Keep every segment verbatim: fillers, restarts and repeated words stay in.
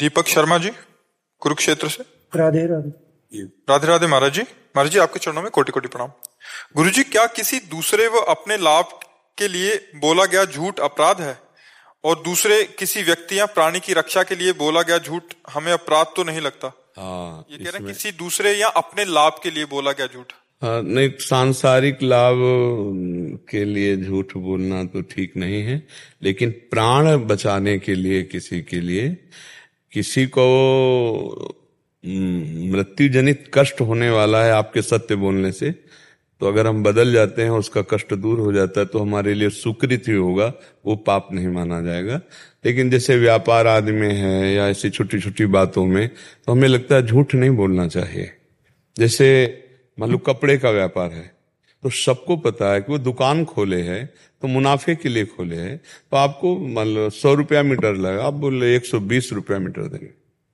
दीपक शर्मा जी कुरुक्षेत्र से। राधे राधे। राधे राधे महाराज जी। महाराज जी आपके चरणों में कोटि कोटि प्रणाम। गुरु जी, क्या किसी दूसरे व अपने लाभ के लिए बोला गया झूठ अपराध है और दूसरे किसी व्यक्ति या प्राणी की रक्षा के लिए बोला गया झूठ हमें अपराध तो नहीं लगता? हाँ, ये कह रहे हैं किसी दूसरे या अपने लाभ के लिए बोला गया झूठ। हाँ, नहीं, सांसारिक लाभ के लिए झूठ बोलना तो ठीक नहीं है, लेकिन प्राण बचाने के लिए किसी के लिए किसी को मृत्यु जनित कष्ट होने वाला है आपके सत्य बोलने से, तो अगर हम बदल जाते हैं, उसका कष्ट दूर हो जाता है, तो हमारे लिए सुकृत ही होगा, वो पाप नहीं माना जाएगा। लेकिन जैसे व्यापार आदि में है या ऐसी छोटी छोटी बातों में, तो हमें लगता है झूठ नहीं बोलना चाहिए। जैसे मान लो कपड़े का व्यापार है, तो सबको पता है कि वो दुकान खोले है तो मुनाफे के लिए खोले है, तो आपको मान लो सौ रुपया मीटर लगा, आप बोले एक सौ बीस रुपया मीटर देंगे।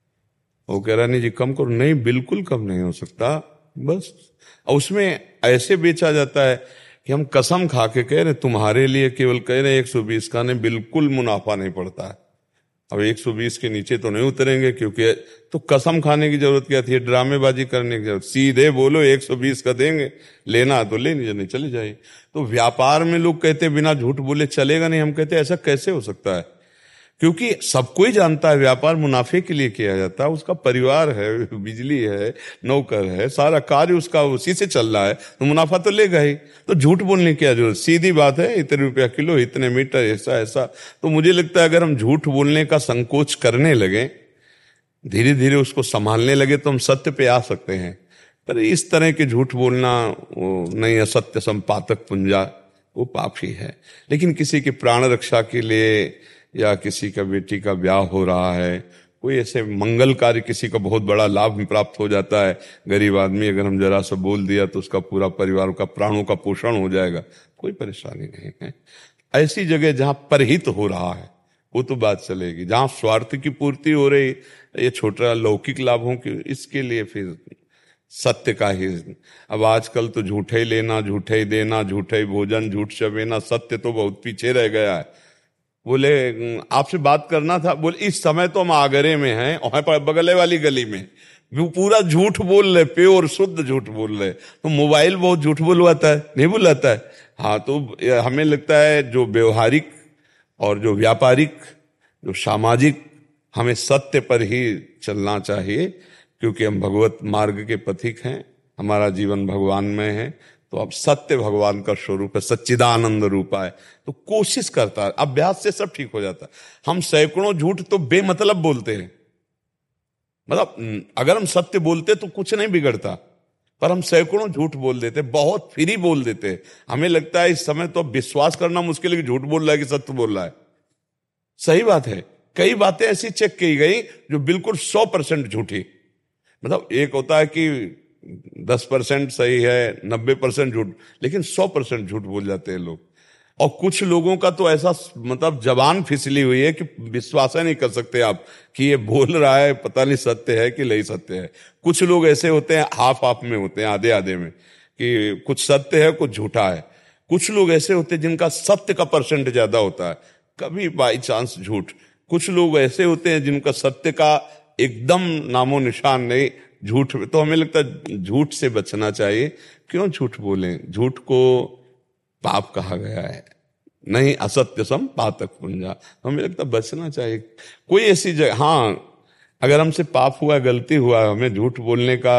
वो कह रहा नहीं जी कम करो, नहीं बिल्कुल कम नहीं हो सकता, बस। और उसमें ऐसे बेचा जाता है कि हम कसम खा के कह रहे तुम्हारे लिए केवल कह रहे एक सौ बीस का, नहीं बिल्कुल मुनाफा नहीं पड़ता है। अब एक सौ बीस के नीचे तो नहीं उतरेंगे, क्योंकि तो कसम खाने की जरूरत क्या थी, ड्रामेबाजी करने की जरूरत, सीधे बोलो एक सौ बीस का देंगे, लेना तो ले, नहीं चली जाए। तो व्यापार में लोग कहते बिना झूठ बोले चलेगा नहीं, हम कहते ऐसा कैसे हो सकता है, क्योंकि सबको ही जानता है व्यापार मुनाफे के लिए किया जाता है, उसका परिवार है, बिजली है, नौकर है, सारा कार्य उसका उसी से चल रहा है, तो मुनाफा तो लेगा ही। तो झूठ बोलने की क्या जरूरत, सीधी बात है, इतने रुपया किलो, इतने मीटर, ऐसा ऐसा। तो मुझे लगता है अगर हम झूठ बोलने का संकोच करने लगे, धीरे धीरे उसको संभालने लगे, तो हम सत्य पे आ सकते हैं। पर इस तरह के झूठ बोलना वो नहीं, असत्य संपातक पुंजा, वो पाप ही है। लेकिन किसी के प्राण रक्षा के लिए या किसी का बेटी का ब्याह हो रहा है, कोई ऐसे मंगल कार्य, किसी का बहुत बड़ा लाभ प्राप्त हो जाता है, गरीब आदमी अगर हम जरा सा बोल दिया तो उसका पूरा परिवार का प्राणों का पोषण हो जाएगा, कोई परेशानी नहीं है। ऐसी जगह जहां परहित हो रहा है वो तो बात चलेगी, जहां स्वार्थ की पूर्ति हो रही, ये छोटा लौकिक लाभों की, इसके लिए फिर सत्य का ही। अब आजकल तो झूठे ही लेना, झूठे ही देना, झूठे ही भोजन, झूठ चबेना, सत्य तो बहुत पीछे रह गया है। बोले आपसे बात करना था, बोले इस समय तो हम आगरे में हैं और बगले वाली गली में, वो पूरा झूठ बोल रहे, प्योर शुद्ध झूठ बोल रहे। तो मोबाइल बहुत झूठ बुलवाता है, नहीं बुलाता है? हाँ, तो हमें लगता है जो व्यवहारिक और जो व्यापारिक, जो सामाजिक, हमें सत्य पर ही चलना चाहिए, क्योंकि हम भगवत मार्ग के पथिक हैं, हमारा जीवन भगवान में है। तो अब सत्य भगवान का स्वरूप है, सच्चिदानंद रूपा है, तो कोशिश करता है, अभ्यास से सब ठीक हो जाता है। हम सैकड़ों झूठ तो बेमतलब बोलते हैं, मतलब अगर हम सत्य बोलते तो कुछ नहीं बिगड़ता, पर हम सैकड़ों झूठ बोल देते, बहुत फ्री बोल देते। हमें लगता है इस समय तो विश्वास करना मुश्किल है कि झूठ बोल रहा है कि सत्य बोल रहा है। सही बात है, कई बातें ऐसी चेक की गई जो बिल्कुल सौ परसेंट झूठी, मतलब एक होता है कि दस परसेंट सही है, नब्बे परसेंट झूठ, लेकिन सौ परसेंट झूठ बोल जाते हैं लोग। और कुछ लोगों का तो ऐसा मतलब जबान फिसली हुई है कि विश्वास नहीं कर सकते आप कि ये बोल रहा है, पता नहीं सत्य है कि नहीं सत्य है। कुछ लोग ऐसे होते हैं, हाफ हाफ में होते हैं, आधे आधे में, कि कुछ सत्य है कुछ झूठा है। कुछ लोग ऐसे होते हैं जिनका सत्य का परसेंट ज्यादा होता है, कभी बाई चांस झूठ। कुछ लोग ऐसे होते हैं जिनका सत्य का एकदम नामो निशान नहीं, झूठ। तो हमें लगता है झूठ से बचना चाहिए। क्यों झूठ बोलें, झूठ को पाप कहा गया है, नहीं असत्य सम पातक पुंजा, हमें लगता है बचना चाहिए। कोई ऐसी जगह, हाँ अगर हमसे पाप हुआ, गलती हुआ, हमें झूठ बोलने का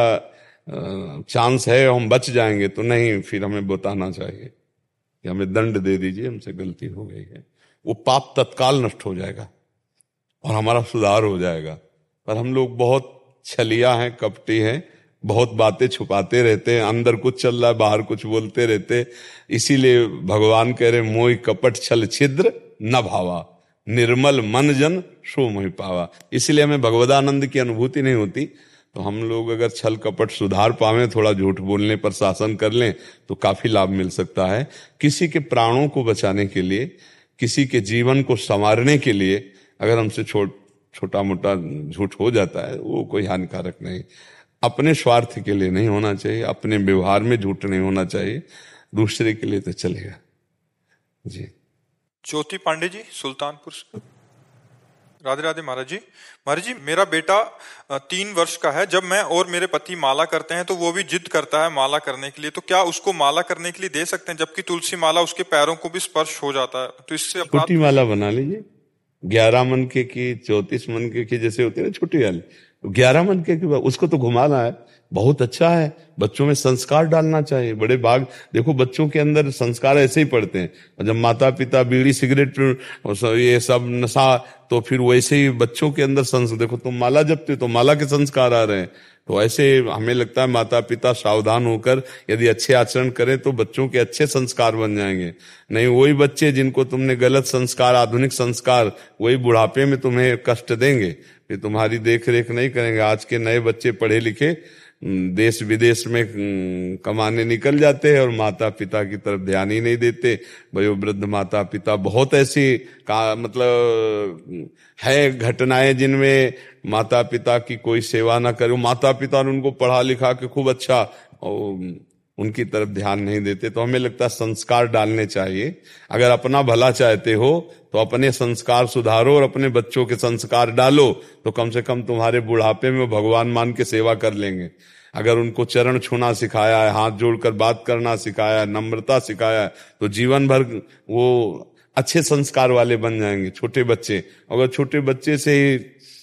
चांस है, हम बच जाएंगे, तो नहीं, फिर हमें बताना चाहिए कि हमें दंड दे दीजिए, हमसे गलती हो गई है। वो पाप तत्काल नष्ट हो जाएगा और हमारा सुधार हो जाएगा। पर हम लोग बहुत छलिया हैं, कपटी हैं, बहुत बातें छुपाते रहते हैं, अंदर कुछ चल रहा है, बाहर कुछ बोलते रहते। इसीलिए भगवान कह रहे मोहि कपट छल छिद्र न भावा, निर्मल मन जन सो मोहि पावा। इसलिए हमें भगवदानंद की अनुभूति नहीं होती। तो हम लोग अगर छल कपट सुधार पावें, थोड़ा झूठ बोलने पर शासन कर लें, तो काफी लाभ मिल सकता है। किसी के प्राणों को बचाने के लिए, किसी के जीवन को संवारने के लिए अगर हमसे छोट छोटा मोटा झूठ हो जाता है, वो कोई हानिकारक नहीं। अपने स्वार्थ के लिए नहीं होना चाहिए, अपने व्यवहार में झूठ नहीं होना चाहिए, दूसरे के लिए तो चलेगा जी। ज्योति पांडे जी सुल्तानपुर से। राधे राधे महाराज जी। महाराज जी, मेरा बेटा अ, तीन वर्ष का है। जब मैं और मेरे पति माला करते हैं तो वो भी जिद करता है माला करने के लिए, तो क्या उसको माला करने के लिए दे सकते हैं, जबकि तुलसी माला उसके पैरों को भी स्पर्श हो जाता है, तो इससे अपराध? छोटी माला बना लीजिए, ग्यारह मन के की, चौतीस मन के की जैसे होती है ना छोटी वाली, ग्यारह मन के की उसको तो घुमाना है, बहुत अच्छा है। बच्चों में संस्कार डालना चाहिए। बड़े भाग देखो बच्चों के अंदर संस्कार ऐसे ही पड़ते हैं, और जब माता पिता बीड़ी सिगरेट ये सब नशा, तो फिर वैसे ही बच्चों के अंदर संस्कार। देखो तुम माला जपते हो तो माला के संस्कार आ रहे हैं, तो ऐसे हमें लगता है माता पिता सावधान होकर यदि अच्छे आचरण करें तो बच्चों के अच्छे संस्कार बन जाएंगे। नहीं वही बच्चे जिनको तुमने गलत संस्कार, आधुनिक संस्कार, वही बुढ़ापे में तुम्हें कष्ट देंगे, फिर तुम्हारी देख रेख नहीं करेंगे। आज के नए बच्चे पढ़े लिखे देश विदेश में कमाने निकल जाते हैं और माता पिता की तरफ ध्यान ही नहीं देते। वयोवृद्ध माता पिता, बहुत ऐसी का मतलब है घटनाएं जिनमें माता पिता की कोई सेवा ना करे, माता पिता ने उनको पढ़ा लिखा के खूब अच्छा और उनकी तरफ ध्यान नहीं देते। तो हमें लगता है संस्कार डालने चाहिए। अगर अपना भला चाहते हो तो अपने संस्कार सुधारो और अपने बच्चों के संस्कार डालो, तो कम से कम तुम्हारे बुढ़ापे में भगवान मान के सेवा कर लेंगे। अगर उनको चरण छूना सिखाया है, हाथ जोड़कर बात करना सिखाया है, नम्रता सिखाया है, तो जीवन भर वो अच्छे संस्कार वाले बन जाएंगे। छोटे बच्चे, अगर छोटे बच्चे से ही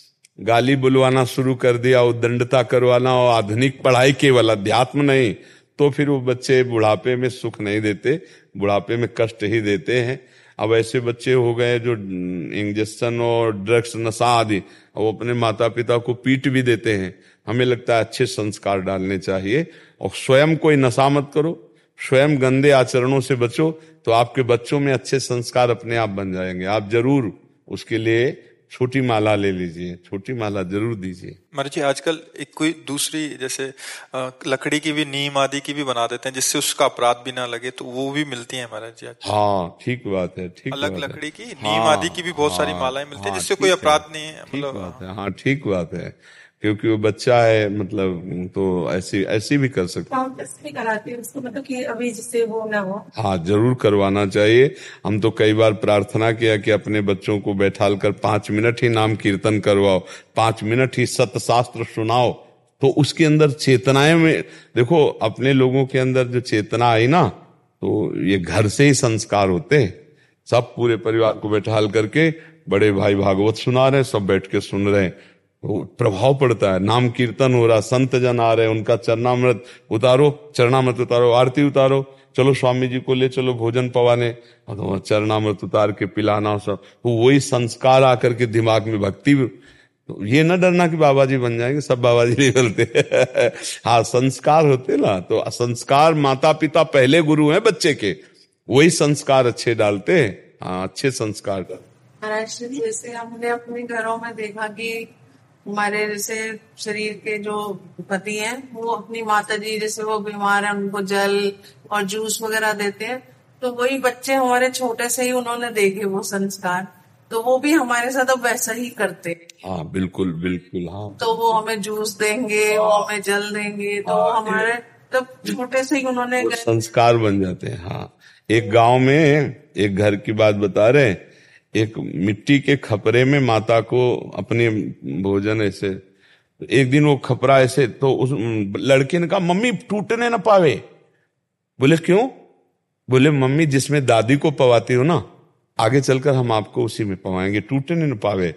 गाली बुलवाना शुरू कर दिया, उद्दंडता करवाना और आधुनिक पढ़ाई केवल, अध्यात्म नहीं, तो फिर वो बच्चे बुढ़ापे में सुख नहीं देते, बुढ़ापे में कष्ट ही देते हैं। अब ऐसे बच्चे हो गए जो इंजेक्शन और ड्रग्स, नशा आदि, वो अपने माता पिता को पीट भी देते हैं। हमें लगता है अच्छे संस्कार डालने चाहिए। और स्वयं कोई नशा मत करो, स्वयं गंदे आचरणों से बचो, तो आपके बच्चों में अच्छे संस्कार अपने आप बन जाएंगे। आप जरूर उसके लिए छोटी माला ले लीजिए, छोटी माला जरूर दीजिए। महाराज जी, आजकल एक कोई दूसरी जैसे लकड़ी की भी, नीम आदि की भी बना देते हैं जिससे उसका अपराध भी ना लगे, तो वो भी मिलती है महाराज जी? हाँ ठीक बात है, ठीक अलग बात लकड़ी की, है। नीम हाँ, आदि की भी बहुत हाँ, सारी मालाएं मिलती है हाँ, जिससे कोई अपराध नहीं है, ठीक मतलब बात है। हाँ ठीक बात है, क्योंकि वो बच्चा है, मतलब तो ऐसी ऐसी भी कर सकते भी कराते हैं उसको, मतलब कि अभी जिससे वो ना हो। हाँ जरूर करवाना चाहिए। हम तो कई बार प्रार्थना किया कि अपने बच्चों को बैठाल कर पांच मिनट ही नाम कीर्तन करवाओ, पांच मिनट ही सत्य शास्त्र सुनाओ, तो उसके अंदर चेतनाएं में देखो, अपने लोगों के अंदर जो चेतना आई ना, तो ये घर से ही संस्कार होते हैं। सब पूरे परिवार को बैठाल करके बड़े भाई भागवत सुना रहे, सब बैठ के सुन रहे हैं, तो प्रभाव पड़ता है। नाम कीर्तन हो रहा, संत जन आ रहे हैं, उनका चरणामृत उतारो, चरणामृत उतारो, आरती उतारो, चलो स्वामी जी को ले चलो भोजन पवाने, तो चरणामृत उतार के पिलाना सब, तो वही संस्कार आकर के दिमाग में भक्ति। तो ये न डरना कि बाबा जी बन जाएंगे, सब बाबा जी नहीं बोलते हाँ संस्कार होते ना, तो संस्कार माता पिता पहले गुरु हैं बच्चे के, वही संस्कार अच्छे डालते हैं। हाँ अच्छे संस्कार महाराज, जैसे हमने अपने घरों में देखा कि हमारे जैसे शरीर के जो पति हैं वो अपनी माता जी जैसे वो बीमार है उनको जल और जूस वगैरह देते हैं, तो वही बच्चे हमारे छोटे से ही उन्होंने देखे वो संस्कार, तो वो भी हमारे साथ अब वैसा ही करते हैं। हाँ बिल्कुल बिल्कुल। हाँ तो वो हमें जूस देंगे, वो हमें जल देंगे, तो हमारे तब छोटे से ही उन्होंने संस्कार बन जाते हैं। हाँ एक गांव में एक घर की बात बता रहे, एक मिट्टी के खपरे में माता को अपने भोजन ऐसे, एक दिन वो खपरा ऐसे, तो उस लड़के ने कहा मम्मी टूटने ना पावे। बोले क्यों? बोले मम्मी जिसमें दादी को पवाती हो ना, आगे चलकर हम आपको उसी में पवाएंगे, टूटने ना पावे।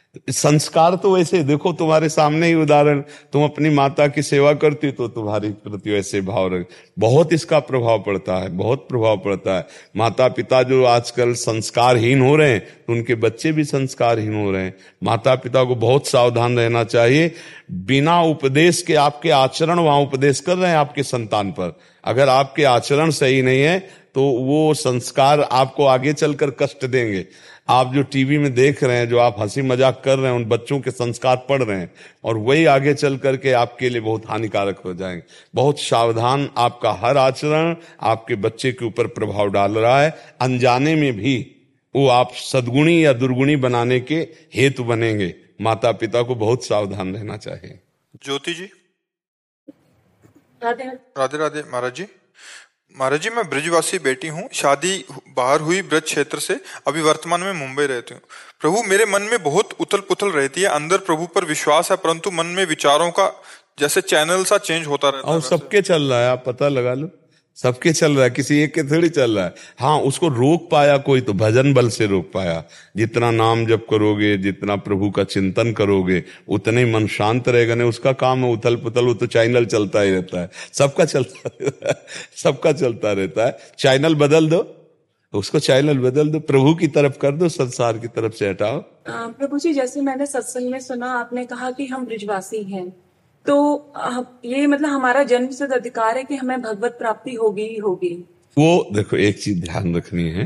संस्कार तो वैसे देखो, तुम्हारे सामने ही उदाहरण, तुम अपनी माता की सेवा करती तो तुम्हारी प्रति वैसे भाव रख, बहुत इसका प्रभाव पड़ता है, बहुत प्रभाव पड़ता है। माता पिता जो आजकल संस्कारहीन हो रहे हैं तो उनके बच्चे भी संस्कारहीन हो रहे हैं। माता पिता को बहुत सावधान रहना चाहिए। बिना उपदेश के आपके आचरण वहां उपदेश कर रहे हैं आपके संतान पर, अगर आपके आचरण सही नहीं है तो वो संस्कार आपको आगे चलकर कष्ट देंगे। आप जो टीवी में देख रहे हैं, जो आप हंसी मजाक कर रहे हैं, उन बच्चों के संस्कार पढ़ रहे हैं, और वही आगे चल करके आपके लिए बहुत हानिकारक हो जाएंगे। बहुत सावधान, आपका हर आचरण आपके बच्चे के ऊपर प्रभाव डाल रहा है, अनजाने में भी वो आप सद्गुणी या दुर्गुणी बनाने के हेतु बनेंगे। माता पिता को बहुत सावधान रहना चाहिए। ज्योति जी। राधे राधे राधे महाराज जी। महाराज जी, मैं ब्रजवासी बेटी हूँ, शादी बाहर हुई ब्रज क्षेत्र से, अभी वर्तमान में मुंबई रहती हूँ। प्रभु, मेरे मन में बहुत उथल पुथल रहती है। अंदर प्रभु पर विश्वास है, परंतु मन में विचारों का जैसे चैनल सा चेंज होता रहता है। और सबके चल रहा है, आप पता लगा लो, सबके चल रहा है, किसी एक के थोड़ी चल रहा है। हाँ, उसको रोक पाया कोई तो भजन बल से रोक पाया। जितना नाम जप करोगे, जितना प्रभु का चिंतन करोगे, उतने ही मन शांत रहेगा। नहीं उसका काम है उथल पुथल, वो तो चैनल चलता ही रहता है, सबका चलता रहता है, सबका चलता रहता है। चैनल बदल दो, उसको चैनल बदल दो, प्रभु की तरफ कर दो, संसार की तरफ से हटाओ। प्रभु जी, जैसे मैंने सत्संग में सुना, आपने कहा कि हम ब्रजवासी हैं, तो ये मतलब हमारा जन्म सिद्ध अधिकार है कि हमें भगवत प्राप्ति होगी ही होगी। वो देखो, एक चीज ध्यान रखनी है,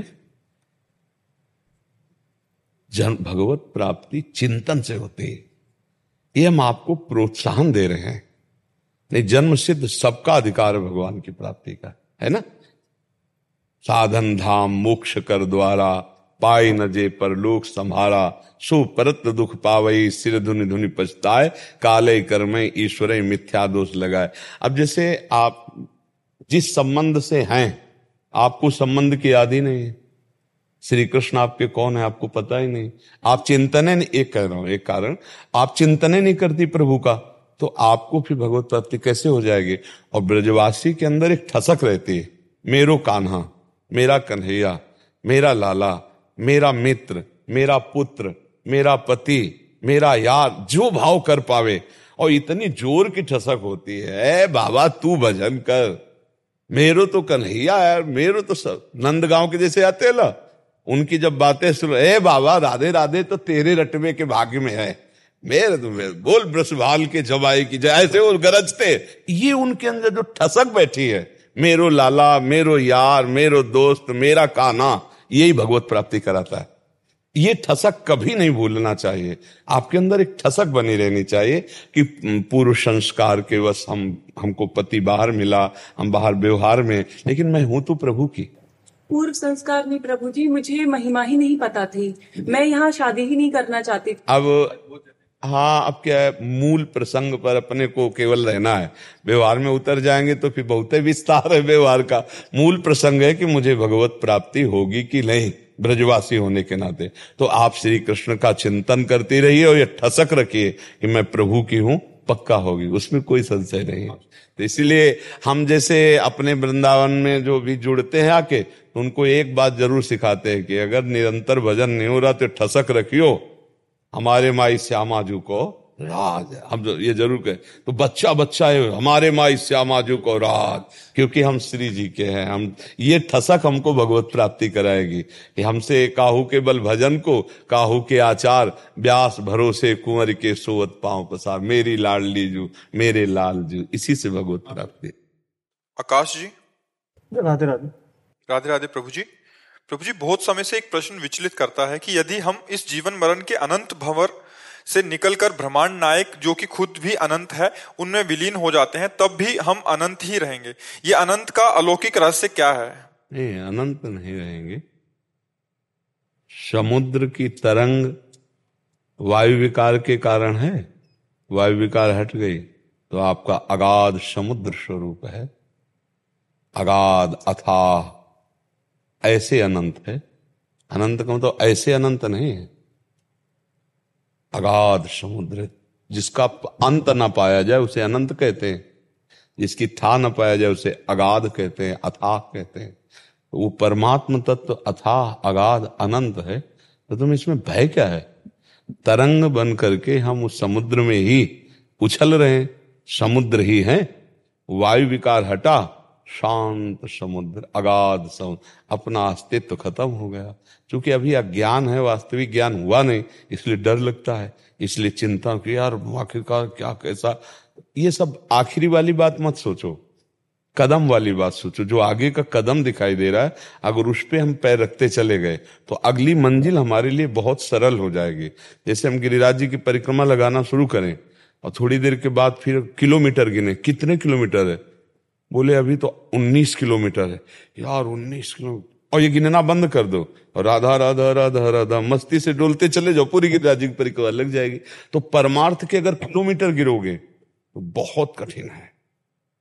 जन भगवत प्राप्ति चिंतन से होती है। ये हम आपको प्रोत्साहन दे रहे हैं। नहीं, जन्म सिद्ध सबका अधिकार है भगवान की प्राप्ति का, है ना। साधन धाम मोक्ष कर द्वारा, पाई न जे परलोक संभारा, सो परत दुख पावई, सिर धुनि धुनि पछताए, काले कर्मे ईश्वरे मिथ्या दोष लगाए। अब जैसे आप जिस संबंध से हैं, आपको संबंध की याद ही नहीं है। श्री कृष्ण आपके कौन है आपको पता ही नहीं। आप चिंतने नहीं, एक कह रहा हूं, एक कारण, आप चिंतने नहीं करती प्रभु का, तो आपको फिर भगवत प्राप्ति कैसे हो जाएगी। और ब्रजवासी के अंदर एक ठसक रहती है, मेरो कान्हा, मेरा कन्हैया, मेरा लाला, मेरा मित्र, मेरा पुत्र, मेरा पति, मेरा यार, जो भाव कर पावे। और इतनी जोर की ठसक होती है, बाबा तू भजन कर, मेरो तो कन्हैया है, मेरो तो सब नंदगांव के जैसे आते ला, उनकी जब बातें सुनो, ए बाबा राधे राधे तो तेरे रटवे के भाग्य में है, मेरे तो मेरे बोल ब्रसभाल के जवाई की जय, ऐसे वो गरजते। ये उनके अंदर जो ठसक बैठी है, मेरो लाला, मेरो यार, मेरो दोस्त, मेरा कान्हा, यही भगवत प्राप्ति कराता है। ये ठसक कभी नहीं भूलना चाहिए। आपके अंदर एक ठसक बनी रहनी चाहिए कि पूर्व संस्कार के वश हम हमको पति बाहर मिला, हम बाहर व्यवहार में, लेकिन मैं हूं तो प्रभु की। पूर्व संस्कार नहीं प्रभु जी, मुझे महिमा ही नहीं पता थी, मैं यहाँ शादी ही नहीं करना चाहती थी। अब हाँ, अब क्या है, मूल प्रसंग पर अपने को केवल रहना है। व्यवहार में उतर जाएंगे तो फिर बहुत ही विस्तार है व्यवहार का। मूल प्रसंग है कि मुझे भगवत प्राप्ति होगी कि नहीं, ब्रजवासी होने के नाते। तो आप श्री कृष्ण का चिंतन करती रहिए और ये ठसक रखिए कि मैं प्रभु की हूं, पक्का होगी, उसमें कोई संशय नहीं है। तो इसीलिए हम जैसे अपने वृंदावन में जो भी जुड़ते हैं आके, तो उनको एक बात जरूर सिखाते हैं कि अगर निरंतर भजन नहीं हो रहा तो ठसक रखियो, हमारे माई श्यामाजू को राज। हम ये जरूर कहें, तो बच्चा बच्चा है, हमारे माई श्यामाजू को राज, क्योंकि हम श्री जी के हैं। हम ये ठसक हमको भगवत प्राप्ति कराएगी कि हमसे काहू के बल भजन को, काहू के आचार, व्यास भरोसे कुंवर के सोवत पांव पसार, मेरी लाडली जू, मेरे लाल जू, इसी से भगवत प्राप्ति। आकाश जी, राधे राधे। राधे राधे प्रभु जी। प्रभु जी, बहुत समय से एक प्रश्न विचलित करता है कि यदि हम इस जीवन मरण के अनंत भंवर से निकलकर ब्रह्मांड नायक, जो कि खुद भी अनंत है, उनमें विलीन हो जाते हैं, तब भी हम अनंत ही रहेंगे। ये अनंत का अलौकिक रहस्य क्या है? नहीं, अनंत नहीं रहेंगे। समुद्र की तरंग वायु विकार के कारण है, वायु विकार हट गई तो आपका अगाध समुद्र स्वरूप है, अगाध अथाह, ऐसे अनंत है। अनंत का मतलब ऐसे अनंत नहीं है, अगाध समुद्र, जिसका अंत ना पाया जाए उसे अनंत कहते हैं, जिसकी था न पाया जाए उसे अगाध कहते हैं, अथाह कहते हैं। तो वो परमात्म तत्व अथाह अगाध अनंत है, तो तुम इसमें भय क्या है? तरंग बन करके हम उस समुद्र में ही उछल रहे हैं, समुद्र ही है। वायु विकार हटा, शांत समुद्र, अगाध समुद्र, अपना अस्तित्व खत्म हो गया। क्योंकि अभी अज्ञान है, वास्तविक ज्ञान हुआ नहीं, इसलिए डर लगता है, इसलिए चिंता कि यार आखिरकार क्या कैसा। ये सब आखिरी वाली बात मत सोचो, कदम वाली बात सोचो। जो आगे का कदम दिखाई दे रहा है, अगर उस पे हम पैर रखते चले गए तो अगली मंजिल हमारे लिए बहुत सरल हो जाएगी। जैसे हम गिरिराज जी की परिक्रमा लगाना शुरू करें और थोड़ी देर के बाद फिर किलोमीटर गिने, कितने किलोमीटर है? बोले अभी तो उन्नीस किलोमीटर है। यार उन्नीस किलोमीटर, और ये गिनना बंद कर दो और राधा राधा राधा राधा मस्ती से डोलते चले जाओ, पूरी गिरिराज जी की परिक्रमा लग जाएगी। तो परमार्थ के अगर किलोमीटर गिरोगे तो बहुत कठिन है,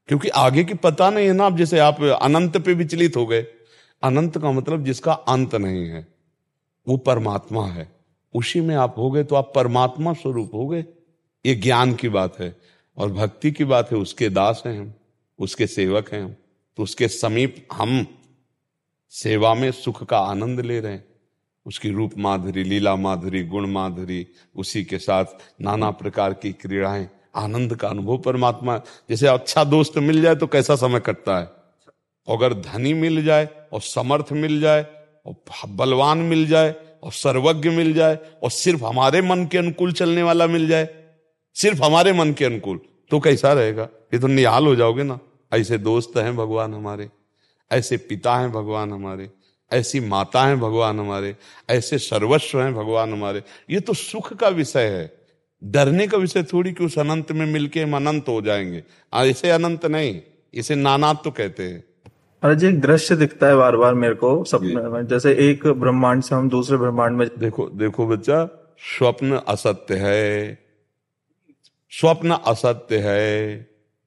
क्योंकि आगे की पता नहीं है ना। अब जैसे आप अनंत पे विचलित हो गए, अनंत का मतलब जिसका अंत नहीं है, वो परमात्मा है, उसी में आप हो गए तो आप परमात्मा स्वरूप हो गए। ये ज्ञान की बात है। और भक्ति की बात है, उसके दास हैं हम, उसके सेवक हैं हम, तो उसके समीप हम सेवा में सुख का आनंद ले रहे हैं। उसकी रूप माधुरी, लीला माधुरी, गुण माधुरी, उसी के साथ नाना प्रकार की क्रीड़ाएं, आनंद का अनुभव परमात्मा। जैसे अच्छा दोस्त मिल जाए तो कैसा समय कटता है, अगर धनी मिल जाए और समर्थ मिल जाए और बलवान मिल जाए और सर्वज्ञ मिल जाए और सिर्फ हमारे मन के अनुकूल चलने वाला मिल जाए, सिर्फ हमारे मन के अनुकूल, तो कैसा रहेगा? ये तो निहाल हो जाओगे ना। ऐसे दोस्त हैं भगवान हमारे, ऐसे पिता हैं भगवान हमारे, ऐसी माता हैं भगवान हमारे, ऐसे सर्वस्व हैं भगवान हमारे। ये तो सुख का विषय है, डरने का विषय थोड़ी कि उस अनंत में मिलके हम अनंत हो जाएंगे। ऐसे अनंत नहीं, इसे नानात तो कहते हैं। अरे जी, एक दृश्य दिखता है बार बार मेरे को सपने में, जैसे एक ब्रह्मांड से हम दूसरे ब्रह्मांड में। देखो देखो बच्चा, स्वप्न असत्य है, स्वप्न असत्य है,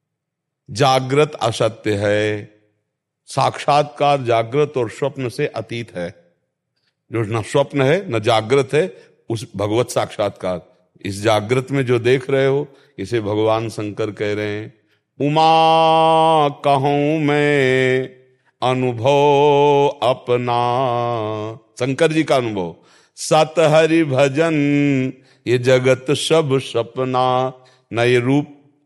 जागृत असत्य है, साक्षात्कार जागृत और स्वप्न से अतीत है। जो न स्वप्न है न जागृत है, उस भगवत साक्षात्कार, इस जागृत में जो देख रहे हो, इसे भगवान शंकर कह रहे हैं, उमा कहूं मैं अनुभव अपना। शंकर जी का अनुभव, सत हरि भजन ये जगत सब सपना। न ये रूप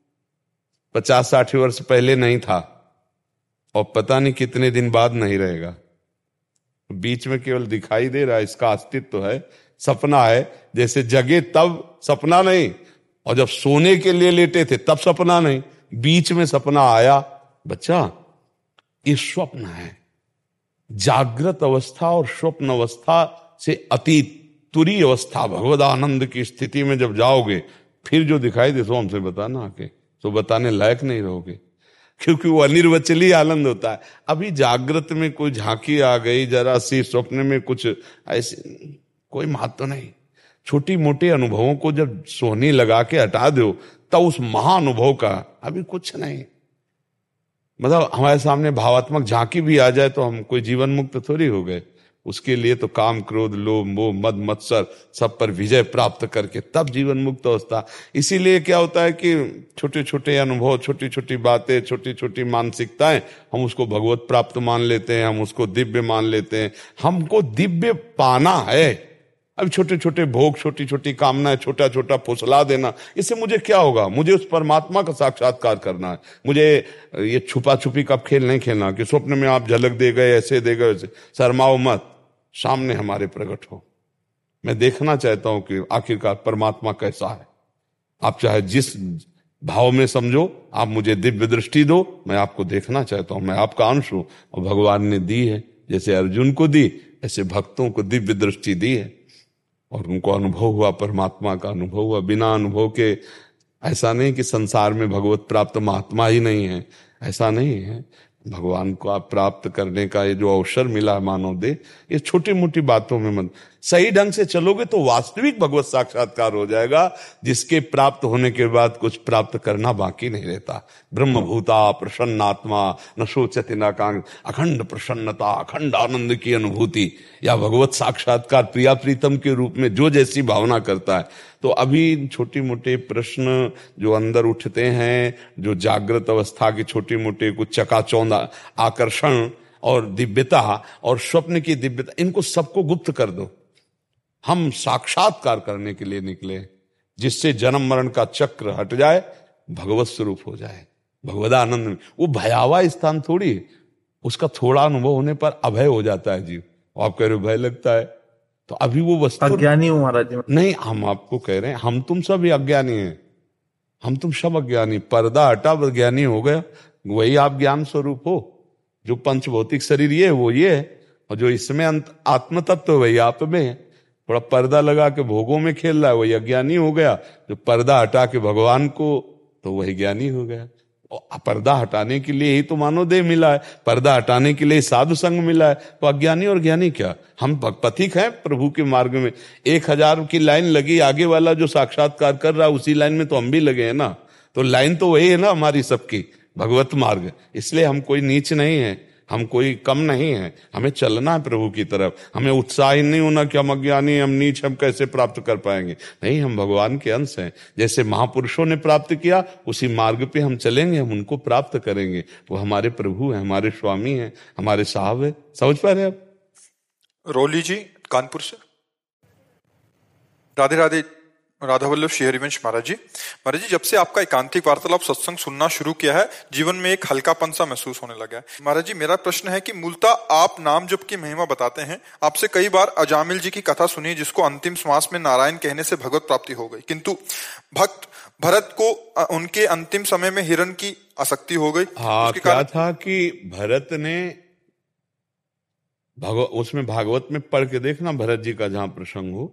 पचास साठ वर्ष पहले नहीं था और पता नहीं कितने दिन बाद नहीं रहेगा, बीच में केवल दिखाई दे रहा है, इसका अस्तित्व है, सपना है। जैसे जगे तब सपना नहीं, और जब सोने के लिए लेटे थे तब सपना नहीं, बीच में सपना आया। बच्चा, ये स्वप्न है। जागृत अवस्था और स्वप्न अवस्था से अतीत तुरी अवस्था, भगवद आनंद की स्थिति में जब जाओगे, फिर जो दिखाई दे तो हमसे बताना आके, तो बताने लायक नहीं रहोगे, क्योंकि वो अनिर्वचनीय आनंद होता है। अभी जागृत में कोई झांकी आ गई जरा सी, स्वप्न में कुछ ऐसे कोई महत्व नहीं। छोटी मोटी अनुभवों को जब सोहनी लगा के हटा दो, तब उस महाअनुभव का अभी कुछ नहीं। मतलब हमारे सामने भावात्मक झांकी भी आ जाए तो हम कोई जीवन मुक्त थोड़ी हो गए। उसके लिए तो काम, क्रोध, लोभ, मोह, मद, मत्सर सब पर विजय प्राप्त करके तब जीवन मुक्त अवस्था। इसीलिए क्या होता है कि छोटे छोटे अनुभव, छोटी छोटी बातें, छोटी छोटी मानसिकताएं, हम उसको भगवत प्राप्त मान लेते हैं, हम उसको दिव्य मान लेते हैं। हमको दिव्य पाना है। अब छोटे छोटे भोग, छोटी छोटी कामनाएं, छोटा छोटा फुसला देना, इससे मुझे क्या होगा? मुझे उस परमात्मा का साक्षात्कार करना है। मुझे ये छुपा छुपी का खेल नहीं खेलना कि स्वप्न में आप झलक दे गए, ऐसे दे गए, वैसे। शर्माओ मत, सामने हमारे प्रकट हो। मैं देखना चाहता हूं कि आखिरकार परमात्मा कैसा है। आप चाहे जिस भाव में समझो, आप मुझे दिव्य दृष्टि दो, मैं आपको देखना चाहता हूं। मैं आपका अंश हूं और भगवान ने दी है। जैसे अर्जुन को दी, ऐसे भक्तों को दिव्य दृष्टि दी है और उनको अनुभव हुआ, परमात्मा का अनुभव हुआ। बिना अनुभव के ऐसा नहीं कि संसार में भगवत प्राप्त महात्मा ही नहीं है, ऐसा नहीं है। भगवान को आप प्राप्त करने का ये जो अवसर मिला मानव दे, ये छोटी मोटी बातों में मत, सही ढंग से चलोगे तो वास्तविक भगवत साक्षात्कार हो जाएगा, जिसके प्राप्त होने के बाद कुछ प्राप्त करना बाकी नहीं रहता। ब्रह्मभूता प्रसन्नात्मा न सोचति न कांग, अखंड प्रसन्नता, अखंड आनंद की अनुभूति या भगवत साक्षात्कार प्रिया प्रीतम के रूप में जो जैसी भावना करता है। तो अभी छोटी मोटे प्रश्न जो अंदर उठते हैं, जो जागृत अवस्था की छोटी मोटे कुछ चकाचौंध आकर्षण और दिव्यता और स्वप्न की दिव्यता, इनको सबको गुप्त कर दो। हम साक्षात्कार करने के लिए निकले, जिससे जन्म मरण का चक्र हट जाए, भगवत स्वरूप हो जाए, भगवदानंद में। वो भयावह स्थान थोड़ी, उसका थोड़ा अनुभव होने पर अभय हो जाता है जीव। आप कह रहे हो भय लगता है, तो अभी वो वस्तु अज्ञानी हूं महाराज जी। नहीं, हम आपको कह रहे हैं, हम तुम सब ही अज्ञानी हैं, हम तुम सब अज्ञानी। पर्दा हटा, ज्ञानी हो गया, वही आप ज्ञान स्वरूप हो। जो पंच भौतिक शरीर ये है वो ये है, और जो इसमें आत्म तत्व वही आप में है। थोड़ा पर्दा लगा के भोगों में खेल रहा है, वही अज्ञानी हो गया। जो पर्दा हटा के भगवान को, तो वही ज्ञानी हो गया। और पर्दा हटाने के लिए ही तो मानव देह मिला है, पर्दा हटाने के लिए साधु संग मिला है। तो अज्ञानी और ज्ञानी क्या? हम पथिक हैं प्रभु के मार्ग में। एक हजार की लाइन लगी, आगे वाला जो साक्षात्कार कर रहा है उसी लाइन में तो हम भी लगे हैं ना। तो लाइन तो वही है ना हमारी सबकी, भगवत मार्ग। इसलिए हम कोई नीच नहीं है, हम कोई कम नहीं है, हमें चलना है प्रभु की तरफ। हमें उत्साहित नहीं होना कि हम अज्ञानी, हम नीच, हम कैसे प्राप्त कर पाएंगे। नहीं, हम भगवान के अंश हैं। जैसे महापुरुषों ने प्राप्त किया उसी मार्ग पे हम चलेंगे, हम उनको प्राप्त करेंगे। वो हमारे प्रभु हैं, हमारे स्वामी हैं, हमारे साहब है। समझ पा रहे आप? रोली जी कानपुर से। राधे राधे राधा वल्लभ श्री हरिवंश महाराज जी। महाराज जी, जब से आपका एकांतिक वार्तालाप सत्संग सुनना शुरू किया है, जीवन में एक हल्कापन सा महसूस होने लगा है। महाराज जी, मेरा प्रश्न है कि मूलतः आप नाम जप की महिमा बताते हैं। आपसे कई बार अजामिल जी की कथा सुनी, जिसको अंतिम श्वास में नारायण कहने से भगवत प्राप्ति हो गई, किंतु भक्त भरत को उनके अंतिम समय में हिरण की आसक्ति हो गई। हाँ, क्या था कि भरत ने भगव उसमें भागवत में पढ़ के देखना, भरत जी का जहां प्रसंग हो,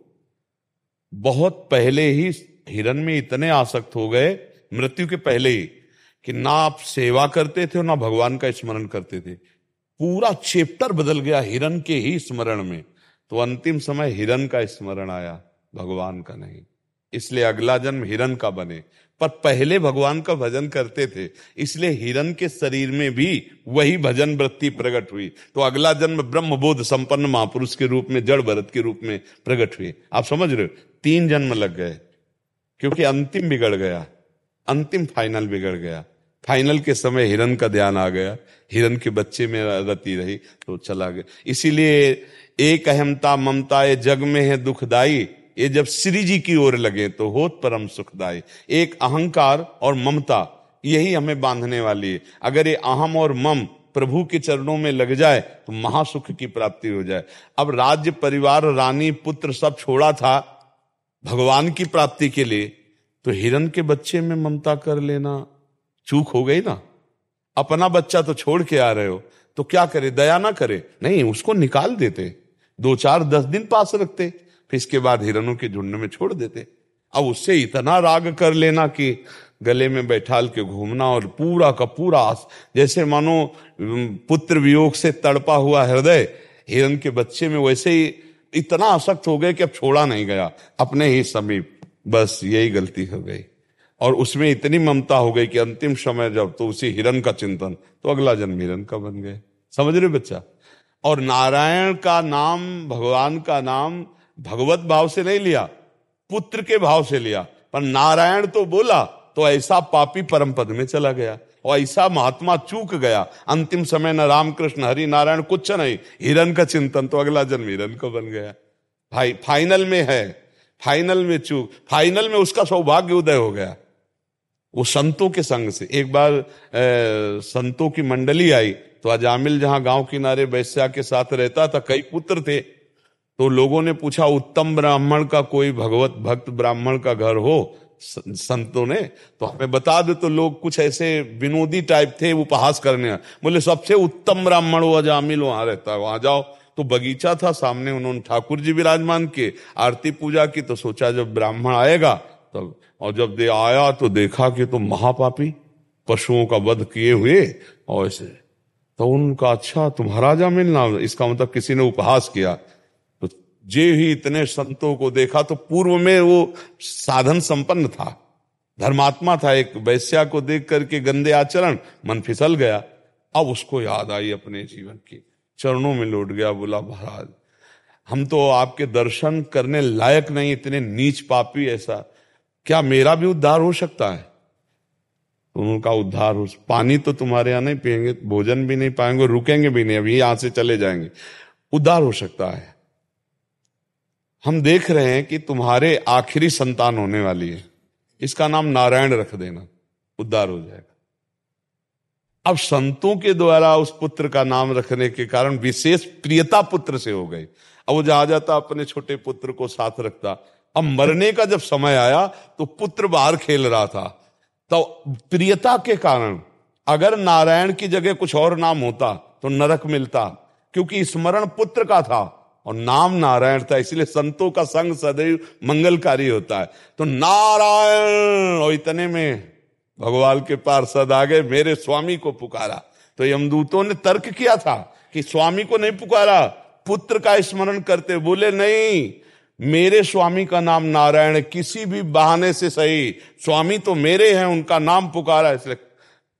बहुत पहले ही हिरण में इतने आसक्त हो गए, मृत्यु के पहले ही, कि ना आप सेवा करते थे और ना भगवान का स्मरण करते थे। पूरा चैप्टर बदल गया हिरण के ही स्मरण में। तो अंतिम समय हिरण का स्मरण आया, भगवान का नहीं। इसलिए अगला जन्म हिरण का बने। पर पहले भगवान का भजन करते थे, इसलिए हिरण के शरीर में भी वही भजन वृत्ति प्रकट हुई। तो अगला जन्म ब्रह्मबोध संपन्न महापुरुष के रूप में, जड़ भरत के रूप में प्रकट हुए। आप समझ रहे हो? तीन जन्म लग गए, क्योंकि अंतिम बिगड़ गया, अंतिम फाइनल बिगड़ गया। फाइनल के समय हिरण का ध्यान आ गया, हिरण के बच्चे में रति रही तो चला गया। इसीलिए एक अहमता ममता ये जग में है दुखदाई, ये जब श्री जी की ओर लगे तो होत परम सुखदाई। एक अहंकार और ममता यही हमें बांधने वाली है। अगर ये अहम और मम प्रभु के चरणों में लग जाए तो महासुख की प्राप्ति हो जाए। अब राज्य परिवार रानी पुत्र सब छोड़ा था भगवान की प्राप्ति के लिए, तो हिरण के बच्चे में ममता कर लेना चूक हो गई ना। अपना बच्चा तो छोड़ के आ रहे हो, तो क्या करे? दया ना करे? नहीं, उसको निकाल देते, दो चार दस दिन पास रखते, फिर इसके बाद हिरणों के झुंड में छोड़ देते। अब उससे इतना राग कर लेना कि गले में बैठाल के घूमना, और पूरा का पूरा जैसे मानो पुत्र वियोग से तड़पा हुआ हृदय हिरण के बच्चे में, वैसे ही इतना आसक्त हो गए कि अब छोड़ा नहीं गया अपने ही समीप। बस यही गलती हो गई, और उसमें इतनी ममता हो गई कि अंतिम समय जब तो उसी हिरण का चिंतन, तो अगला जन्म हिरण का बन गए। समझ रहे बच्चा? और नारायण का नाम, भगवान का नाम भगवत भाव से नहीं लिया, पुत्र के भाव से लिया। पर नारायण तो बोला तो ऐसा पापी परम पद में चला गया, और ऐसा महात्मा चूक गया। अंतिम समय न रामकृष्ण हरि नारायण कुछ नहीं, हिरण का चिंतन, तो अगला जन्म हिरण का बन गया। भाई फाइनल में है, फाइनल में चूक, फाइनल में उसका सौभाग्य उदय हो गया वो संतों के संग से। एक बार ए, संतों की मंडली आई, तो अजामिल जहां गांव किनारे वैश्या के साथ रहता था, कई पुत्र थे। तो लोगों ने पूछा, उत्तम ब्राह्मण का कोई भगवत भक्त ब्राह्मण का घर हो? संतों ने तो हमें बता दे। तो लोग कुछ ऐसे विनोदी टाइप थे, उपहास करने। बोले सबसे उत्तम ब्राह्मण वो अजामिल वहां रहता है, वहां जाओ। तो बगीचा था सामने, उन्होंने ठाकुर जी विराजमान किए, आरती पूजा की। तो सोचा जब ब्राह्मण आएगा तब, और जब दे आया तो देखा कि तो महापापी, पशुओं का वध किए हुए और ऐसे। तो उनका, अच्छा तुम्हारा अजामिल नाम, इसका मतलब किसी ने उपहास किया। जे ही इतने संतों को देखा, तो पूर्व में वो साधन संपन्न था, धर्मात्मा था, एक वैश्या को देख करके गंदे आचरण, मन फिसल गया। अब उसको याद आई अपने जीवन की, चरणों में लौट गया, बोला महाराज हम तो आपके दर्शन करने लायक नहीं, इतने नीच पापी, ऐसा क्या मेरा भी उद्धार हो सकता है? तो उनका उद्धार हो, पानी तो तुम्हारे यहां नहीं पिएंगे, भोजन भी नहीं पाएंगे, रुकेंगे भी नहीं, अभी यहां से चले जाएंगे, उद्धार हो सकता है। हम देख रहे हैं कि तुम्हारे आखिरी संतान होने वाली है, इसका नाम नारायण रख देना, उद्धार हो जाएगा। अब संतों के द्वारा उस पुत्र का नाम रखने के कारण विशेष प्रियता पुत्र से हो गई। अब वो जहां जाता अपने छोटे पुत्र को साथ रखता। अब मरने का जब समय आया तो पुत्र बाहर खेल रहा था, तो प्रियता के कारण अगर नारायण की जगह कुछ और नाम होता तो नरक मिलता, क्योंकि स्मरण पुत्र का था और नाम नारायण था। इसलिए संतों का संग सदैव मंगलकारी होता है। तो नारायण, और इतने में भगवान के पार्षद आ गए, मेरे स्वामी को पुकारा। तो यमदूतों ने तर्क किया था कि स्वामी को नहीं पुकारा, पुत्र का स्मरण करते। बोले नहीं, मेरे स्वामी का नाम नारायण है, किसी भी बहाने से सही, स्वामी तो मेरे हैं, उनका नाम पुकारा। इसलिए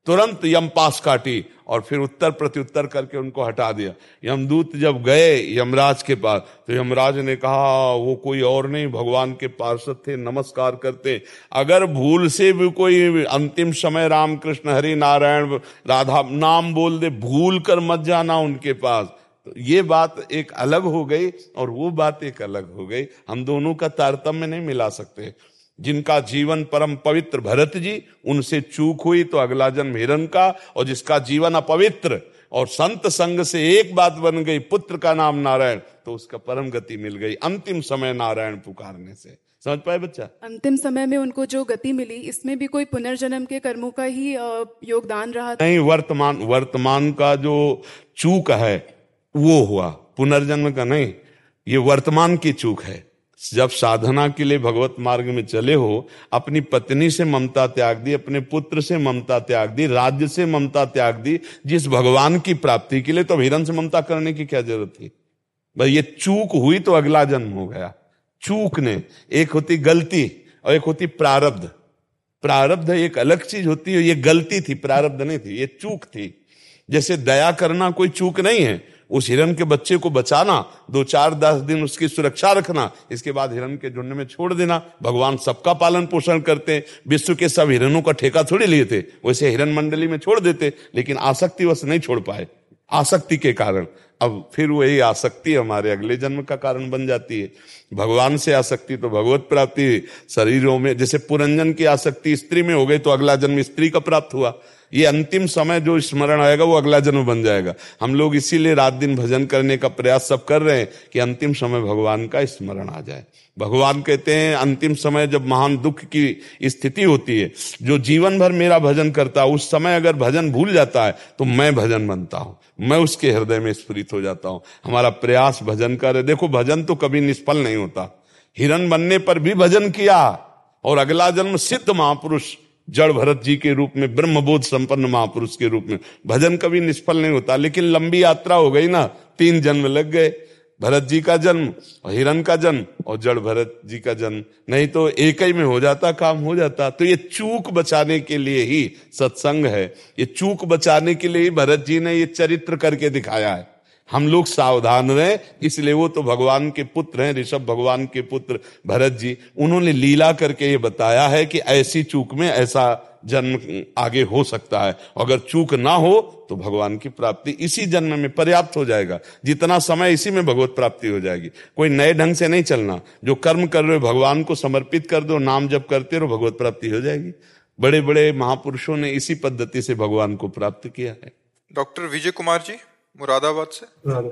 तुरंत यम पास काटी और फिर उत्तर प्रत्युत्तर करके उनको हटा दिया। यमदूत जब गए यमराज के पास तो यमराज ने कहा वो कोई और नहीं भगवान के पार्षद थे, नमस्कार करते। अगर भूल से भी कोई अंतिम समय रामकृष्ण हरि नारायण राधा नाम बोल दे, भूल कर मत जाना उनके पास। तो ये बात एक अलग हो गई और वो बात एक अलग हो गई। हम दोनों का तारतम्य नहीं मिला सकते। जिनका जीवन परम पवित्र भरत जी, उनसे चूक हुई तो अगला जन्म हिरण का, और जिसका जीवन अपवित्र और संत संग से एक बात बन गई, पुत्र का नाम नारायण, तो उसका परम गति मिल गई अंतिम समय नारायण पुकारने से। समझ पाए बच्चा? अंतिम समय में उनको जो गति मिली, इसमें भी कोई पुनर्जन्म के कर्मों का ही योगदान रहा? नहीं, वर्तमान वर्तमान का जो चूक है वो हुआ, पुनर्जन्म का नहीं। ये वर्तमान की चूक है। जब साधना के लिए भगवत मार्ग में चले हो, अपनी पत्नी से ममता त्याग दी, अपने पुत्र से ममता त्याग दी, राज्य से ममता त्याग दी, जिस भगवान की प्राप्ति के लिए, तो हिरण से ममता करने की क्या जरूरत थी भाई? ये चूक हुई तो अगला जन्म हो गया। चूक ने, एक होती गलती और एक होती प्रारब्ध। प्रारब्ध एक अलग चीज होती है, ये गलती थी, प्रारब्ध नहीं थी, ये चूक थी। जैसे दया करना कोई चूक नहीं है, उस हिरण के बच्चे को बचाना, दो चार दस दिन उसकी सुरक्षा रखना, इसके बाद हिरण के झुंड में छोड़ देना। भगवान सबका पालन पोषण करते हैं, विश्व के सब हिरणों का ठेका थोड़ी लिए थे, वैसे हिरण मंडली में छोड़ देते, लेकिन आसक्ति वश नहीं छोड़ पाए, आसक्ति के कारण। अब फिर वही आसक्ति हमारे अगले जन्म का कारण बन जाती है। भगवान से आसक्ति तो भगवत प्राप्ति शरीरों में, जैसे पुरंजन की आसक्ति स्त्री में हो गई तो अगला जन्म स्त्री का प्राप्त हुआ। ये अंतिम समय जो स्मरण आएगा वो अगला जन्म बन जाएगा। हम लोग इसीलिए रात दिन भजन करने का प्रयास सब कर रहे हैं कि अंतिम समय भगवान का स्मरण आ जाए। भगवान कहते हैं अंतिम समय जब महान दुख की स्थिति होती है, जो जीवन भर मेरा भजन करता है, उस समय अगर भजन भूल जाता है तो मैं भजन बनता हूं, मैं उसके हृदय में स्फुरित हो जाता हूं। हमारा प्रयास भजन का रहे। देखो भजन तो कभी निष्फल नहीं होता। हिरण बनने पर भी भजन किया और अगला जन्म सिद्ध महापुरुष जड़ भरत जी के रूप में, ब्रह्मबोध संपन्न महापुरुष के रूप में। भजन कभी निष्फल नहीं होता। लेकिन लंबी यात्रा हो गई ना, तीन जन्म लग गए, भरत जी का जन्म और हिरण का जन्म और जड़ भरत जी का जन्म, नहीं तो एक ही में हो जाता, काम हो जाता। तो ये चूक बचाने के लिए ही सत्संग है, ये चूक बचाने के लिए ही भरत जी ने ये चरित्र करके दिखाया है। हम लोग सावधान रहें, इसलिए वो तो भगवान के पुत्र हैं, ऋषभ भगवान के पुत्र भरत जी, उन्होंने लीला करके ये बताया है कि ऐसी चूक में ऐसा जन्म आगे हो सकता है। अगर चूक ना हो तो भगवान की प्राप्ति इसी जन्म में पर्याप्त हो जाएगा। जितना समय इसी में भगवत प्राप्ति हो जाएगी। कोई नए ढंग से नहीं चलना, जो कर्म कर रहे हो भगवान को समर्पित कर दो, नाम जप करते रहो, भगवत प्राप्ति हो जाएगी। बड़े बड़े महापुरुषों ने इसी पद्धति से भगवान को प्राप्त किया है। डॉक्टर विजय कुमार जी मुरादाबाद से,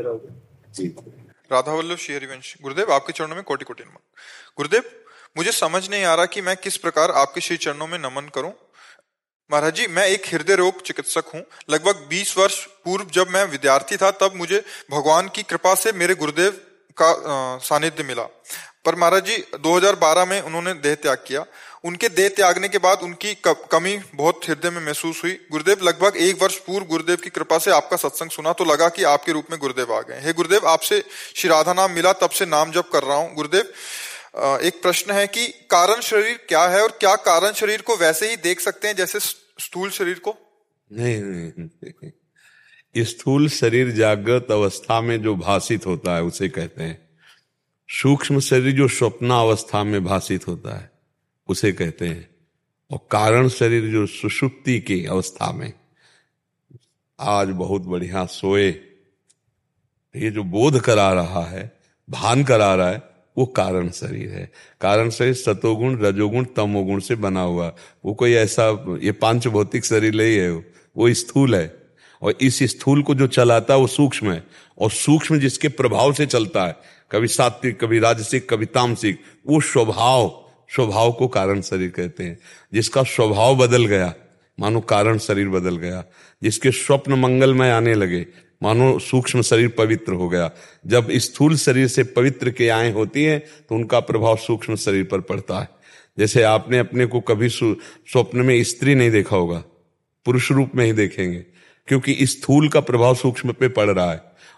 राधा वल्लभ श्री हरिवंश। गुरुदेव आपके चरणों में कोटि कोटि नमन। गुरुदेव मुझे समझ नहीं आ रहा कि मैं किस प्रकार आपके श्री चरणों में नमन करूं। महाराज जी, मैं एक हृदय रोग चिकित्सक हूं। लगभग बीस वर्ष पूर्व जब मैं विद्यार्थी था तब मुझे भगवान की कृपा से मेरे गुरुदेव का सानिध्य मिला। पर महाराज जी दो हज़ार बारह में उन्होंने देह त्याग किया। उनके देह त्यागने के बाद उनकी कमी बहुत हृदय में महसूस हुई। गुरुदेव लगभग एक वर्ष पूर्व गुरुदेव की कृपा से आपका सत्संग सुना तो लगा कि आपके रूप में गुरुदेव आ गए। हे गुरुदेव, आपसे श्री राधा नाम मिला, तब से नाम जप कर रहा हूँ। गुरुदेव एक प्रश्न है कि कारण शरीर क्या है और क्या कारण शरीर को वैसे ही देख सकते हैं जैसे स्थूल शरीर को? नहीं, नहीं, स्थूल शरीर जागृत अवस्था में जो भासित होता है उसे कहते हैं। सूक्ष्म शरीर जो स्वप्नावस्था में भासित होता है उसे कहते हैं। और कारण शरीर जो सुषुप्ति की अवस्था में, आज बहुत बढ़िया सोए, ये जो बोध करा रहा है, भान करा रहा है, वो कारण शरीर है। कारण शरीर सतोगुण रजोगुण तमोगुण से बना हुआ। वो कोई ऐसा ये पांच भौतिक शरीर नहीं है, वो स्थूल है। और इस स्थूल को जो चलाता है वो सूक्ष्म है, और सूक्ष्म जिसके प्रभाव से चलता है, कभी सात्विक कभी राजसिक कभी तामसिक, वो स्वभाव स्वभाव को कारण शरीर कहते हैं। जिसका स्वभाव बदल गया मानो कारण शरीर बदल गया। जिसके स्वप्न मंगलमय आने लगे मानो सूक्ष्म शरीर पवित्र हो गया। जब स्थूल शरीर से पवित्र क्रियाएं होती हैं तो उनका प्रभाव सूक्ष्म शरीर पर पड़ता है। जैसे आपने अपने को कभी स्वप्न में स्त्री नहीं देखा होगा, पुरुष रूप में ही देखेंगे, क्योंकि स्थूल का प्रभाव सूक्ष्म पे पड़ रहा है।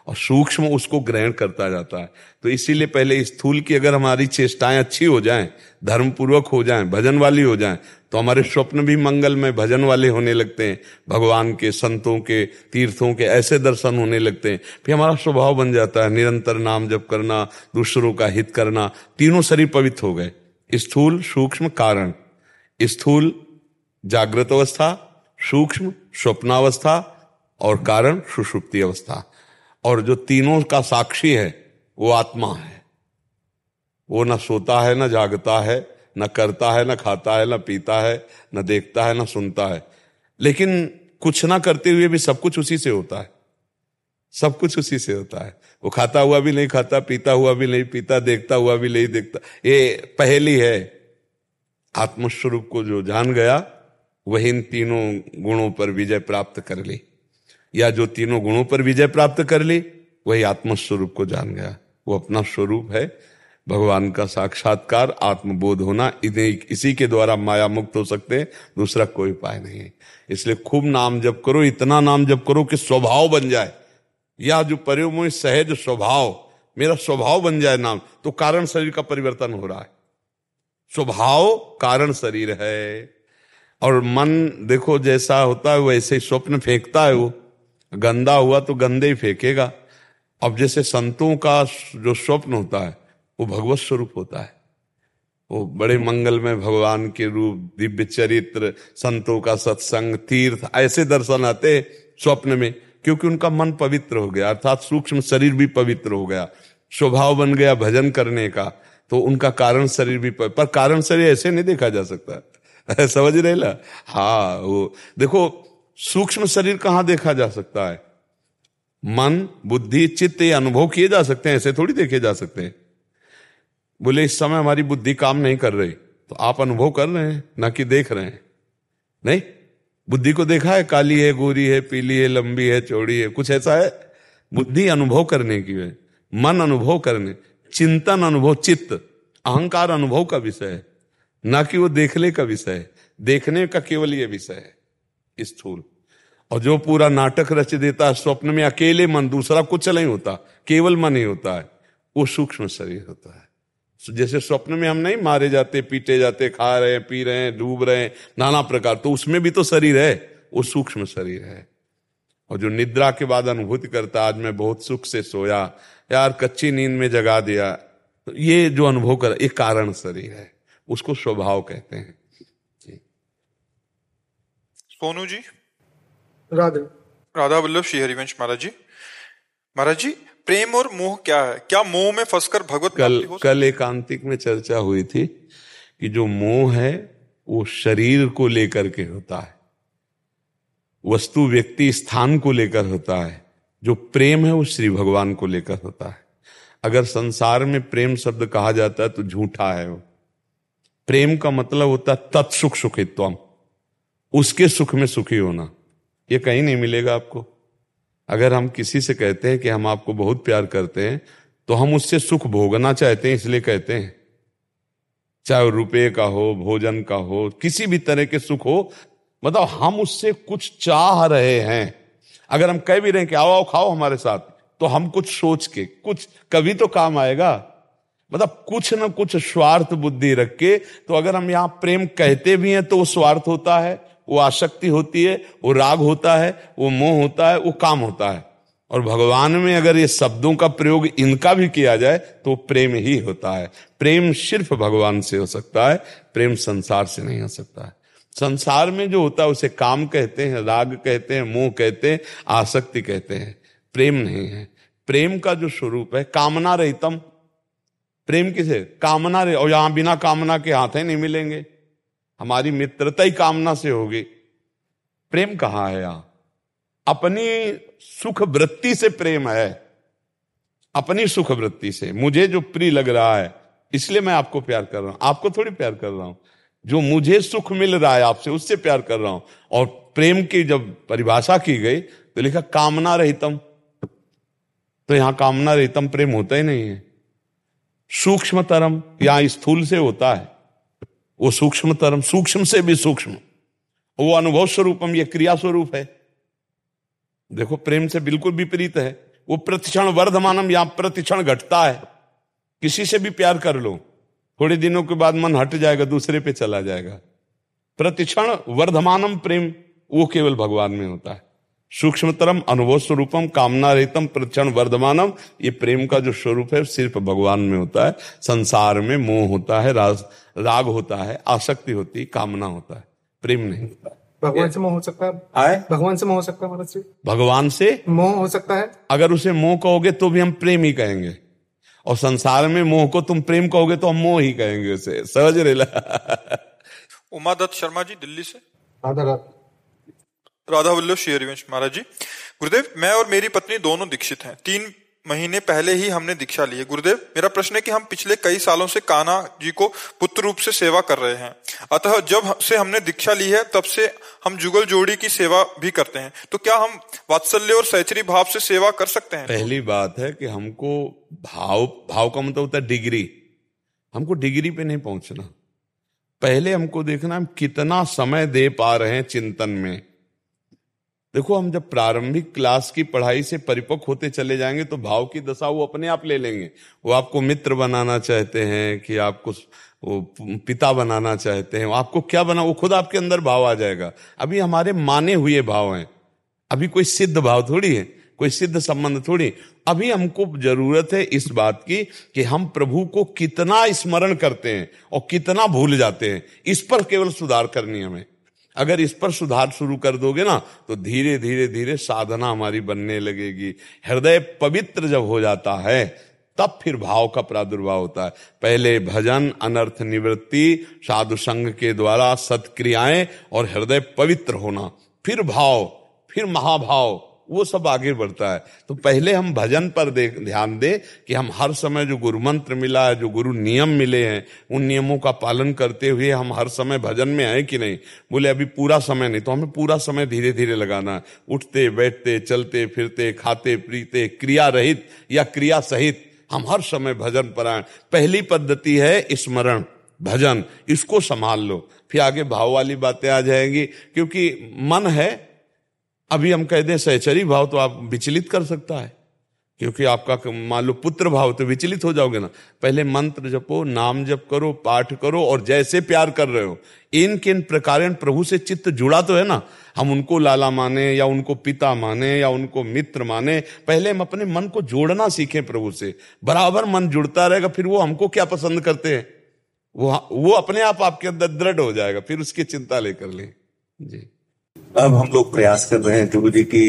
और सूक्ष्म उसको ग्रहण करता जाता है। तो इसीलिए पहले स्थूल की अगर हमारी चेष्टाएं अच्छी हो जाएं, धर्मपूर्वक हो जाएं, भजन वाली हो जाएं, तो हमारे स्वप्न भी मंगलमय भजन वाले होने लगते हैं, भगवान के, संतों के, तीर्थों के ऐसे दर्शन होने लगते हैं। फिर हमारा स्वभाव बन जाता है निरंतर नाम जप करना, दूसरों का हित करना, तीनों शरीर पवित्र हो गए। स्थूल, सूक्ष्म, कारण। स्थूल जागृत अवस्था, सूक्ष्म स्वप्नावस्था और कारण सुषुप्ति अवस्था। और जो तीनों का साक्षी है वो आत्मा है। वो न सोता है, न जागता है, न करता है, न खाता है, न पीता है, न देखता है, न सुनता है, लेकिन कुछ ना करते हुए भी सब कुछ उसी से होता है। सब कुछ उसी से होता है। वो खाता हुआ भी नहीं खाता, पीता हुआ भी नहीं पीता, देखता हुआ भी नहीं देखता। ये पहली है। आत्मस्वरूप को जो जान गया वही इन तीनों गुणों पर विजय प्राप्त कर ली, या जो तीनों गुणों पर विजय प्राप्त कर ली वही आत्मस्वरूप को जान गया। वो अपना स्वरूप है, भगवान का साक्षात्कार, आत्मबोध होना। इसी के द्वारा माया मुक्त हो सकते हैं, दूसरा कोई उपाय नहीं है। इसलिए खूब नाम जप करो, इतना नाम जप करो कि स्वभाव बन जाए। या जो परम सहज स्वभाव, मेरा स्वभाव बन जाए नाम, तो कारण शरीर का परिवर्तन हो रहा है। स्वभाव कारण शरीर है। और मन देखो जैसा होता है वैसे ही स्वप्न फेंकता है। वो गंदा हुआ तो गंदे ही फेंकेगा। अब जैसे संतों का जो स्वप्न होता है वो भगवत स्वरूप होता है। वो बड़े मंगलमय भगवान के रूप, दिव्य चरित्र, संतों का सत्संग, तीर्थ, ऐसे दर्शन आते स्वप्न में, क्योंकि उनका मन पवित्र हो गया, अर्थात सूक्ष्म शरीर भी पवित्र हो गया, स्वभाव बन गया भजन करने का। तो उनका कारण शरीर भी पवित्र, पर कारण शरीर ऐसे नहीं देखा जा सकता। समझ रहे ला? हाँ, वो देखो सूक्ष्म शरीर कहां देखा जा सकता है? मन, बुद्धि, चित्त, ये अनुभव किए जा सकते हैं, ऐसे थोड़ी देखे जा सकते हैं। बोले इस समय हमारी बुद्धि काम नहीं कर रही, तो आप अनुभव कर रहे हैं, ना कि देख रहे हैं। नहीं, बुद्धि को देखा है, काली है, गोरी है, पीली है, लंबी है, चौड़ी है, कुछ ऐसा है? बुद्धि अनुभव करने की है, मन अनुभव करने, चिंतन अनुभव, चित्त, अहंकार अनुभव का विषय है, ना कि वो देखने का विषय है। देखने का केवल ये विषय है स्थूल। और जो पूरा नाटक रच देता है स्वप्न में, अकेले मन, दूसरा कुछ नहीं होता, केवल मन ही होता है, वो सूक्ष्म शरीर होता है। जैसे स्वप्न में हम नहीं मारे जाते, पीटे जाते, खा रहे हैं, पी रहे हैं, डूब रहे हैं, नाना प्रकार, तो उसमें भी तो शरीर है, वो सूक्ष्म शरीर है। और जो निद्रा के बाद अनुभूति करता, आज मैं बहुत सुख से सोया, यार कच्ची नींद में जगा दिया, तो ये जो अनुभव कर, ये कारण शरीर है, उसको स्वभाव कहते हैं। जी। सोनू जी। राधे राधा वल्लभ श्री हरिवंश महाराज जी। महाराज जी, प्रेम और मोह क्या है? क्या मोह में फंसकर भगवत कल कल एकांतिक में चर्चा हुई थी कि जो मोह है वो शरीर को लेकर के होता है, वस्तु, व्यक्ति, स्थान को लेकर होता है। जो प्रेम है वो श्री भगवान को लेकर होता है। अगर संसार में प्रेम शब्द कहा जाता है तो झूठा है वो। प्रेम का मतलब होता है तत्सुख सुखित्वम, उसके सुख में सुखी होना। ये कहीं नहीं मिलेगा आपको। अगर हम किसी से कहते हैं कि हम आपको बहुत प्यार करते हैं, तो हम उससे सुख भोगना चाहते हैं, इसलिए कहते हैं। चाहे रुपये का हो, भोजन का हो, किसी भी तरह के सुख हो, मतलब हम उससे कुछ चाह रहे हैं। अगर हम कह भी रहे हैं कि आओ आओ खाओ हमारे साथ, तो हम कुछ सोच के, कुछ कभी तो काम आएगा, मतलब कुछ ना कुछ स्वार्थ बुद्धि रख के। तो अगर हम यहां प्रेम कहते भी हैं तो वो स्वार्थ होता है, वो आसक्ति होती है, वो राग होता है, वो मोह होता है, वो काम होता है। और भगवान में अगर ये शब्दों का प्रयोग इनका भी किया जाए तो प्रेम ही होता है। प्रेम सिर्फ भगवान से हो सकता है, प्रेम संसार से नहीं हो सकता है। संसार में जो होता है उसे काम कहते हैं, राग कहते हैं, मोह कहते हैं, आसक्ति कहते हैं। प्रेम नहीं है। प्रेम का जो स्वरूप है कामना रहितम। प्रेम किसे? कामना रहे, और यहां बिना कामना के हाथ नहीं मिलेंगे। हमारी मित्रता ही कामना से होगी। प्रेम कहां है? यहां अपनी सुख वृत्ति से प्रेम है, अपनी सुख वृत्ति से। मुझे जो प्रिय लग रहा है इसलिए मैं आपको प्यार कर रहा हूं, आपको थोड़ी प्यार कर रहा हूं। जो मुझे सुख मिल रहा है आपसे, उससे प्यार कर रहा हूं। और प्रेम की जब परिभाषा की गई तो लिखा कामना रहितम। तो यहां कामना रहितम प्रेम होता ही नहीं है। सूक्ष्मतरम यहां स्थूल से होता है, वो सूक्ष्मतरम, सूक्ष्म से भी सूक्ष्म, वो अनुभव स्वरूपम, ये क्रिया स्वरूप है। देखो प्रेम से बिल्कुल विपरीत है। वो प्रतिक्षण वर्धमानम, या प्रतिक्षण घटता है। किसी से भी प्यार कर लो, थोड़े दिनों के बाद मन हट जाएगा, दूसरे पे चला जाएगा। प्रतिक्षण वर्धमानम प्रेम वो केवल भगवान में होता है। सूक्ष्मतरम अनुभव स्वरूपम कामना रहितम प्रतिक्षण वर्धमानम, ये प्रेम का जो स्वरूप है सिर्फ भगवान में होता है। संसार में मोह होता है, राग राग होता है, आसक्ति होती है, कामना होता है, प्रेम नहीं होता है। भगवान से मोह हो सकता है? आए? भगवान से मोह हो सकता है महाराज जी? भगवान से मोह हो सकता है? अगर उसे मोह कहोगे तो भी हम प्रेम ही कहेंगे, और संसार में मोह को तुम प्रेम कहोगे तो हम मोह ही कहेंगे उसे। समझ रेला? उमादत्त शर्मा जी दिल्ली से। राधा राधा राधा वल्लभ श्री हरिवंश महाराज जी, गुरुदेव मैं और मेरी पत्नी दोनों दीक्षित हैं। तीन महीने पहले ही हमने दीक्षा ली है। गुरुदेव मेरा प्रश्न है कि हम पिछले कई सालों से कान्हा जी को पुत्र रूप से सेवा कर रहे हैं, अतः जब से हमने दीक्षा ली है तब से हम जुगल जोड़ी की सेवा भी करते हैं, तो क्या हम वात्सल्य और सहचरी भाव से सेवा कर सकते हैं? पहली बात है कि हमको भाव भाव का मतलब होता है डिग्री। हमको डिग्री पे नहीं पहुंचना, पहले हमको देखना हम कितना समय दे पा रहे हैं चिंतन में। देखो, हम जब प्रारंभिक क्लास की पढ़ाई से परिपक्व होते चले जाएंगे तो भाव की दशा वो अपने आप ले लेंगे। वो आपको मित्र बनाना चाहते हैं कि आपको वो पिता बनाना चाहते हैं, वो आपको क्या बना, वो खुद आपके अंदर भाव आ जाएगा। अभी हमारे माने हुए भाव हैं, अभी कोई सिद्ध भाव थोड़ी है, कोई सिद्ध संबंध थोड़ी। अभी हमको जरूरत है इस बात की कि हम प्रभु को कितना स्मरण करते हैं और कितना भूल जाते हैं, इस पर केवल सुधार करनी है हमें। अगर इस पर सुधार शुरू कर दोगे ना तो धीरे धीरे धीरे साधना हमारी बनने लगेगी। हृदय पवित्र जब हो जाता है तब फिर भाव का प्रादुर्भाव होता है। पहले भजन, अनर्थ निवृत्ति, साधु संग के द्वारा सत्क्रियाएं और हृदय पवित्र होना, फिर भाव, फिर महाभाव, वो सब आगे बढ़ता है। तो पहले हम भजन पर ध्यान दें कि हम हर समय जो गुरु मंत्र मिला है, जो गुरु नियम मिले हैं, उन नियमों का पालन करते हुए हम हर समय भजन में हैं कि नहीं। बोले अभी पूरा समय नहीं, तो हमें पूरा समय धीरे धीरे लगाना है। उठते बैठते, चलते फिरते, खाते पीते, क्रिया रहित या क्रिया सहित हम हर समय भजन परायण। पहली पद्धति है स्मरण, भजन, इसको संभाल लो, फिर आगे भाव वाली बातें आ जाएंगी। क्योंकि मन है, अभी हम कह दें सहचरी भाव तो आप विचलित कर सकता है, क्योंकि आपका मान लो पुत्र भाव तो विचलित हो जाओगे ना। पहले मंत्र जपो, नाम जप करो, पाठ करो, और जैसे प्यार कर रहे हो इन किन प्रकार प्रभु से चित्त जुड़ा तो है ना। हम उनको लाला माने या उनको पिता माने या उनको मित्र माने, पहले हम अपने मन को जोड़ना सीखें प्रभु से। बराबर मन जुड़ता रहेगा, फिर वो हमको क्या पसंद करते हैं वो वो अपने आप आपके अंदर दृढ़ हो जाएगा, फिर उसकी चिंता लेकर लें जी। अब हम लोग प्रयास कर रहे हैं ध्रुव जी की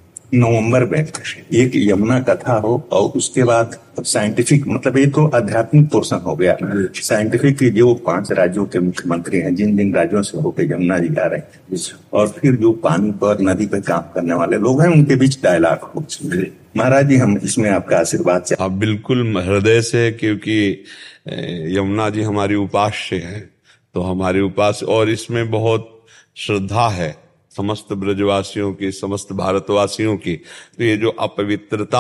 नवंबर में एक यमुना कथा हो, और उसके बाद साइंटिफिक, मतलब ये तो आध्यात्मिक पोर्शन हो गया। साइंटिफिक की जो पांच राज्यों के मुख्यमंत्री हैं, जिन जिन राज्यों से होकर यमुना जी आ रहे हैं, और फिर जो पानी पर, नदी पर काम करने वाले लोग हैं, उनके बीच डायलॉग हो। महाराज जी, हम इसमें आपका आशीर्वाद से। आप बिल्कुल हृदय से, क्योंकि यमुना जी हमारी उपास्य है, तो हमारी उपास्य, और इसमें बहुत श्रद्धा है समस्त ब्रजवासियों की, समस्त भारतवासियों की। तो ये जो अपवित्रता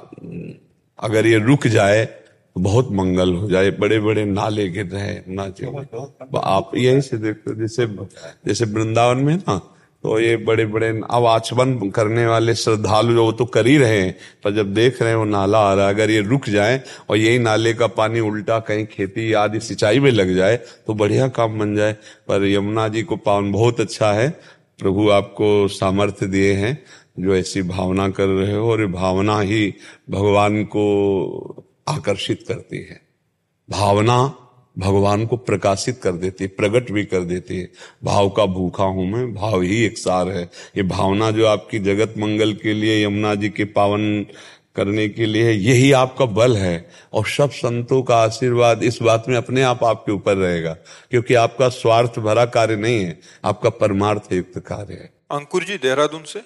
अगर ये रुक जाए तो बहुत मंगल हो जाए। बड़े बड़े नाले गिर रहे हैं ना जी, आप यहीं से देखो, जैसे जैसे वृंदावन में ना, तो ये बड़े बड़े अब आचमन करने वाले श्रद्धालु वो तो कर ही रहे हैं, पर जब देख रहे हैं वो नाला आ रहा है, अगर ये रुक जाए और यही नाले का पानी उल्टा कहीं खेती आदि सिंचाई में लग जाए तो बढ़िया काम बन जाए। पर यमुना जी को पावन बहुत अच्छा है, प्रभु आपको सामर्थ्य दिए हैं जो ऐसी भावना कर रहे हो, और ये भावना ही भगवान को आकर्षित करती है। भावना भगवान को प्रकाशित कर देती है, प्रकट भी कर देती है। भाव का भूखा हूं मैं, भाव ही एक सार है। ये भावना जो आपकी जगत मंगल के लिए, यमुना जी के पावन करने के लिए, यही आपका बल है। और सब संतों का आशीर्वाद इस बात में अपने आप आपके ऊपर रहेगा, क्योंकि आपका स्वार्थ भरा कार्य नहीं है, आपका परमार्थ युक्त कार्य है। अंकुर जी देहरादून से।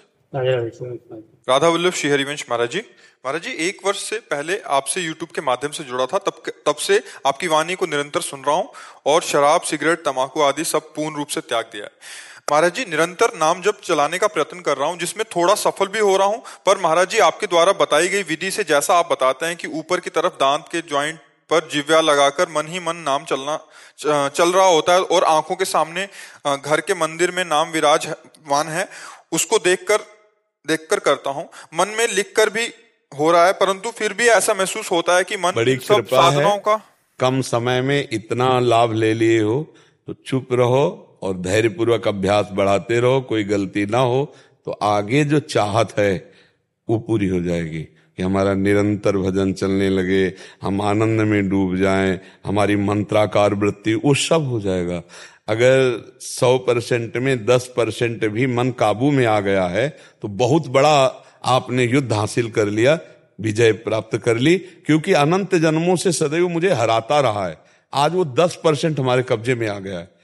राधा वल्लभ श्री हरिवंश महाराज जी। महाराज जी, एक वर्ष से पहले आपसे यूट्यूब के माध्यम से जुड़ा था, तब तब से आपकी वाणी को निरंतर सुन रहा हूँ, और शराब, सिगरेट, तंबाकू आदि सब पूर्ण रूप से त्याग दिया है। महाराज जी, निरंतर नाम जप चलाने का प्रयत्न कर रहा हूँ, जिसमें थोड़ा सफल भी हो रहा हूँ। पर महाराज जी, आपके द्वारा बताई गई विधि से, जैसा आप बताते हैं कि ऊपर की तरफ दांत के ज्वाइंट पर जिव्या लगाकर मन ही मन नाम चलना चल रहा होता है, और आंखों के सामने घर के मंदिर में नाम विराजमान है, उसको देखकर देखकर करता हूँ। मन में लिखकर भी हो रहा है, परंतु फिर भी ऐसा महसूस होता है कि मन बड़ी इन सब कृपा साधनों है, का कम समय में इतना लाभ ले लिए हो तो चुप रहो और धैर्यपूर्वक अभ्यास बढ़ाते रहो, कोई गलती ना हो तो आगे जो चाहत है वो पूरी हो जाएगी कि हमारा निरंतर भजन चलने लगे, हम आनंद में डूब जाएं, हमारी मंत्राकार वृत्ति, वो सब हो जाएगा। अगर सौ परसेंट में दस परसेंट भी मन काबू में आ गया है तो बहुत बड़ा आपने युद्ध हासिल कर लिया, विजय प्राप्त कर ली, क्योंकि अनंत जन्मों से सदैव मुझे हराता रहा है। आज वो दस परसेंट हमारे कब्जे में आ गया है।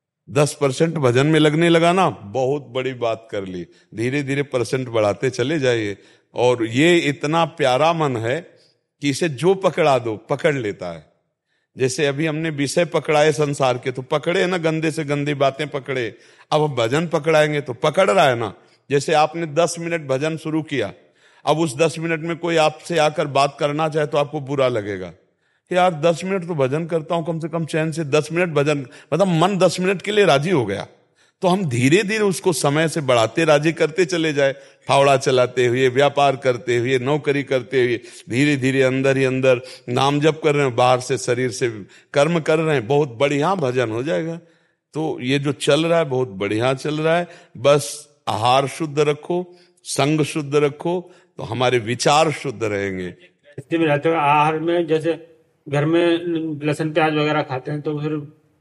दस परसेंट भजन में लगने लगा ना, बहुत बड़ी बात कर ली। धीरे धीरे परसेंट बढ़ाते चले जाइए। और ये इतना प्यारा मन है कि इसे जो पकड़ा दो पकड़ लेता है। जैसे अभी हमने विषय पकड़ाए संसार के, तो पकड़े ना, गंदे से गंदी बातें पकड़े। अब हम भजन पकड़ाएंगे तो पकड़ रहा है ना। जैसे आपने दस मिनट भजन शुरू किया, अब उस दस मिनट में कोई आपसे आकर बात करना चाहे तो आपको बुरा लगेगा। यार दस मिनट तो भजन करता हूं, कम से कम चैन से दस मिनट भजन, मतलब मन दस मिनट के लिए राजी हो गया। तो हम धीरे धीरे उसको समय से बढ़ाते राजी करते चले जाए। फावड़ा चलाते हुए, व्यापार करते हुए, नौकरी करते हुए, धीरे धीरे अंदर ही अंदर नाम जप कर रहे हैं, बाहर से शरीर से कर्म कर रहे हैं, बहुत बढ़िया भजन हो जाएगा। तो ये जो चल रहा है बहुत बढ़िया चल रहा है। बस आहार शुद्ध रखो, संग शुद्ध रखो, तो हमारे विचार शुद्ध रहेंगे। इसके भी रहते हुए आहार में, जैसे घर में लहसुन प्याज वगैरह खाते हैं तो फिर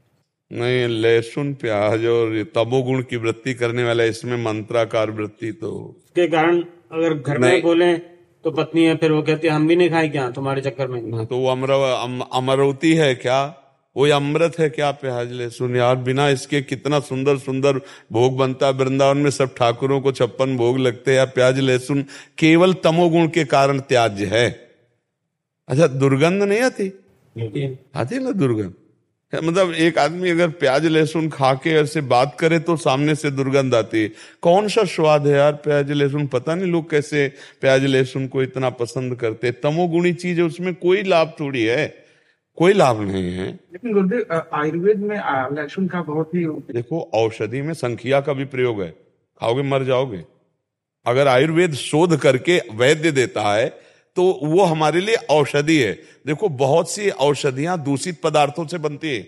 नहीं, लहसुन प्याज और तमोगुण की वृत्ति करने वाला, इसमें मंत्राकार वृत्ति, तो के कारण अगर घर में बोले तो पत्नी है फिर वो कहती है हम भी नहीं खाए क्या तुम्हारे चक्कर में। तो वो अमर अम, अमरवती है क्या, वो अमृत है क्या प्याज लहसुन? यार बिना इसके कितना सुंदर सुंदर भोग बनता है। वृंदावन में सब ठाकुरों को छप्पन भोग लगते हैं। प्याज लहसुन केवल तमोगुण के कारण त्याज्य है। अच्छा, दुर्गंध नहीं आती? आती ना दुर्गंध। मतलब एक आदमी अगर प्याज लहसुन खा के ऐसे बात करे तो सामने से दुर्गंध आती है। कौन सा स्वाद है यार प्याज लहसुन? पता नहीं लोग कैसे प्याज लहसुन को इतना पसंद करते। तमोगुणी चीज है, उसमें कोई लाभ थोड़ी है, कोई लाभ नहीं है। लेकिन गुरुदेव आयुर्वेद में लहसुन का बहुत ही, देखो औषधि में संखिया का भी प्रयोग है, खाओगे मर जाओगे। अगर आयुर्वेद शोध करके वैद्य देता है तो वो हमारे लिए औषधि है। देखो बहुत सी औषधियां दूषित पदार्थों से बनती है,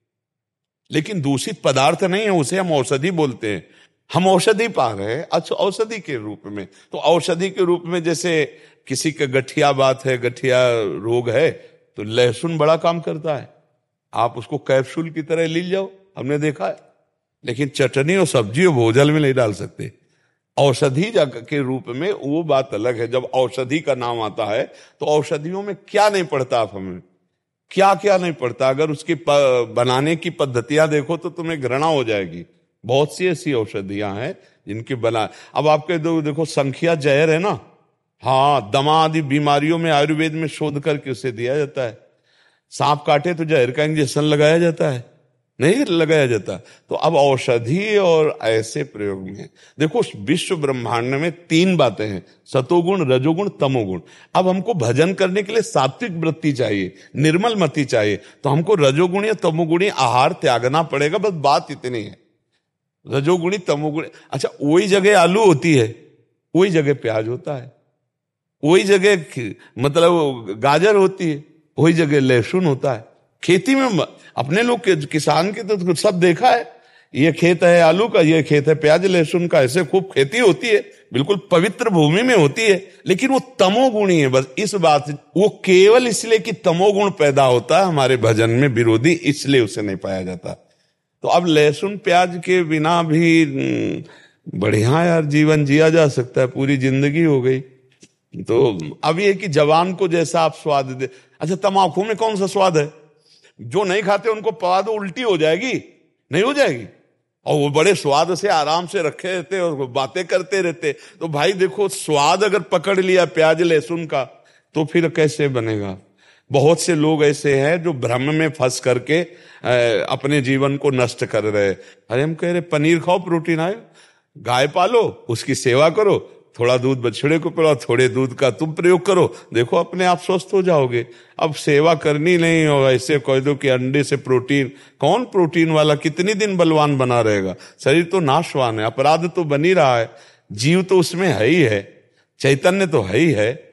लेकिन दूषित पदार्थ नहीं है, उसे हम औषधि बोलते हैं। हम औषधि पा रहे हैं अच्छा औषधि के रूप में। तो औषधि के रूप में जैसे किसी का गठिया बात है, गठिया रोग है, तो लहसुन बड़ा काम करता है। आप उसको कैप्सूल की तरह ले जाओ, हमने देखा है। लेकिन चटनी और सब्जी और भोजन में नहीं डाल सकते। औषधि के रूप में वो बात अलग है। जब औषधि का नाम आता है तो औषधियों में क्या नहीं पड़ता, आप हमें क्या क्या नहीं पड़ता। अगर उसकी बनाने की पद्धतियां देखो तो तुम्हें घृणा हो जाएगी। बहुत सी ऐसी औषधियां हैं जिनकी बना, अब आपके दो देखो संखिया जहर है ना, हाँ, दमा आदि बीमारियों में आयुर्वेद में शोध करके उसे दिया जाता है। सांप काटे तो जहर का इंजेक्शन लगाया जाता है, नहीं लगाया जाता। तो अब औषधि और ऐसे प्रयोग में देखो विश्व ब्रह्मांड में तीन बातें हैं, सतोगुण, रजोगुण, तमोगुण। अब हमको भजन करने के लिए सात्विक वृत्ति चाहिए, निर्मल मति चाहिए, तो हमको रजोगुणी या तमोगुणी आहार त्यागना पड़ेगा। बस बात इतनी है, रजोगुणी तमोगुणी। अच्छा, वही जगह आलू होती है, वही जगह प्याज होता है, वही जगह मतलब गाजर होती है, वही जगह लहसुन होता है। खेती में अपने लोग के किसान के तो सब देखा है, ये खेत है आलू का, ये खेत है प्याज लहसुन का, ऐसे खूब खेती होती है, बिल्कुल पवित्र भूमि में होती है। लेकिन वो तमोगुणी है। बस इस बात, वो केवल इसलिए कि तमोगुण पैदा होता है हमारे भजन में विरोधी, इसलिए उसे नहीं पाया जाता। तो अब लहसुन प्याज के बिना भी बढ़िया यार जीवन जिया जा सकता है, पूरी जिंदगी हो गई। तो अब ये कि जवान को जैसा आप स्वाद दे। अच्छा, तम्बाकू में कौन सा स्वाद है? जो नहीं खाते उनको पवा दो, उल्टी हो जाएगी, नहीं हो जाएगी। और वो बड़े स्वाद से आराम से रखे रहते और बातें करते रहते। तो भाई देखो, स्वाद अगर पकड़ लिया प्याज लहसुन का तो फिर कैसे बनेगा? बहुत से लोग ऐसे हैं जो भ्रम में फंस करके अपने जीवन को नष्ट कर रहे। अरे हम कह रहे पनीर खाओ, प्रोटीन आए, गाय पालो, उसकी सेवा करो, थोड़ा दूध बछड़े को पिलाओ, थोड़े दूध का तुम प्रयोग करो, देखो अपने आप स्वस्थ हो जाओगे। अब सेवा करनी नहीं हो, ऐसे कह दो कि अंडे से प्रोटीन, कौन प्रोटीन वाला कितनी दिन बलवान बना रहेगा? शरीर तो नाशवान है, अपराध तो बनी रहा है, जीव तो उसमें है ही है, चैतन्य तो है ही है।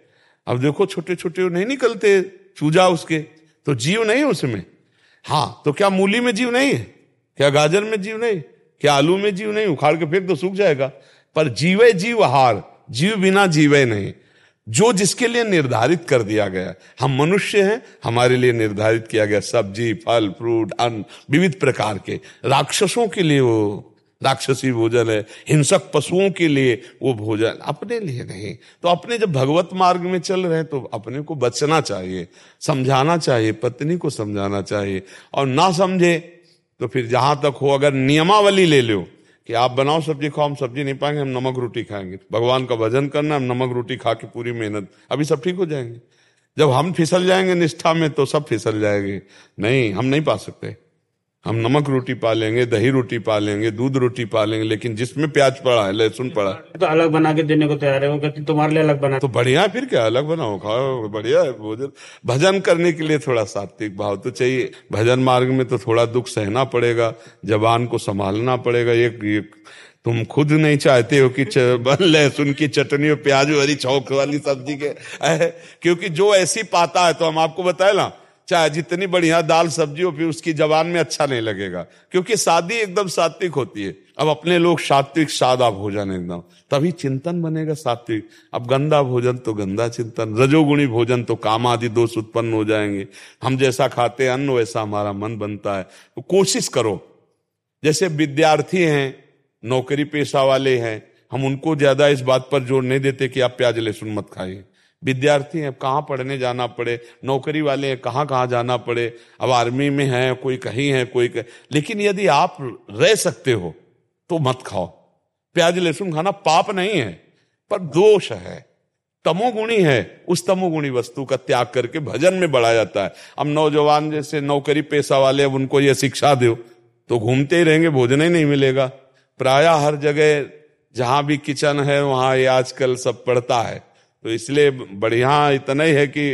अब देखो छोटे छोटे नहीं निकलते चूजा उसके, तो जीव नहीं उसमें। हाँ, तो क्या मूली में जीव नहीं है? क्या गाजर में जीव नहीं? क्या आलू में जीव नहीं? उखाड़ के फेंक तो सूख जाएगा। पर जीवे जीव आहार, जीव बिना जीवे नहीं, जो जिसके लिए निर्धारित कर दिया गया। हम मनुष्य हैं, हमारे लिए निर्धारित किया गया सब्जी, फल, फ्रूट, अन्न विविध प्रकार के। राक्षसों के लिए वो राक्षसी भोजन है, हिंसक पशुओं के लिए वो भोजन, अपने लिए नहीं। तो अपने जब भगवत मार्ग में चल रहे हैं तो अपने को बचना चाहिए, समझाना चाहिए, पत्नी को समझाना चाहिए। और ना समझे तो फिर जहां तक हो, अगर नियमावली ले लो कि आप बनाओ सब्जी खाओ, हम सब्जी नहीं पाएंगे, हम नमक रोटी खाएंगे, भगवान का भजन करना, हम नमक रोटी खा के पूरी मेहनत, अभी सब ठीक हो जाएंगे। जब हम फिसल जाएंगे निष्ठा में तो सब फिसल जाएंगे। नहीं, हम नहीं पा सकते। हम नमक रोटी पा लेंगे, दही रोटी पा लेंगे, दूध रोटी पा लेंगे, लेकिन जिसमें प्याज पड़ा है, लहसुन पड़ा है, तो अलग बना के देने को तैयार है। वो कहती तुम्हारे लिए अलग बना, तो बढ़िया, फिर क्या अलग बनाओ खाओ, बढ़िया है भोजन। भजन करने के लिए थोड़ा सात्विक भाव तो चाहिए। भजन मार्ग में तो थोड़ा दुख सहना पड़ेगा, जबान को संभालना पड़ेगा। एक, एक तुम खुद नहीं चाहते हो कि लहसुन की चटनी और प्याज वाली चौक वाली सब्जी के, क्योंकि जो ऐसी पाता है, तो हम आपको बताए ना, चाहे जितनी बढ़िया दाल सब्जी हो, फिर उसकी जबान में अच्छा नहीं लगेगा, क्योंकि सादी एकदम सात्विक होती है। अब अपने लोग सात्विक सादा भोजन एकदम, तभी चिंतन बनेगा सात्विक। अब गंदा भोजन तो गंदा चिंतन, रजोगुणी भोजन तो काम आदि दोष उत्पन्न हो जाएंगे। हम जैसा खाते अन्न वैसा हमारा मन बनता है। तो कोशिश करो, जैसे विद्यार्थी हैं, नौकरी पेशा वाले हैं, हम उनको ज्यादा इस बात पर जोर नहीं देते कि आप प्याज लहसुन मत खाइए। विद्यार्थी हैं, कहाँ पढ़ने जाना पड़े, नौकरी वाले हैं, कहाँ कहाँ जाना पड़े, अब आर्मी में है, कोई कहीं है, कोई कहीं। लेकिन यदि आप रह सकते हो तो मत खाओ। प्याज लहसुन खाना पाप नहीं है, पर दोष है, तमोगुणी है। उस तमोगुणी वस्तु का त्याग करके भजन में बढ़ा जाता है। अब नौजवान जैसे नौकरी पेशा वाले, अब उनको ये शिक्षा दो तो घूमते ही रहेंगे, भोजन ही नहीं मिलेगा। प्रायः हर जगह जहां भी किचन है वहां ये आजकल सब पड़ता है। तो इसलिए बढ़िया इतना ही है कि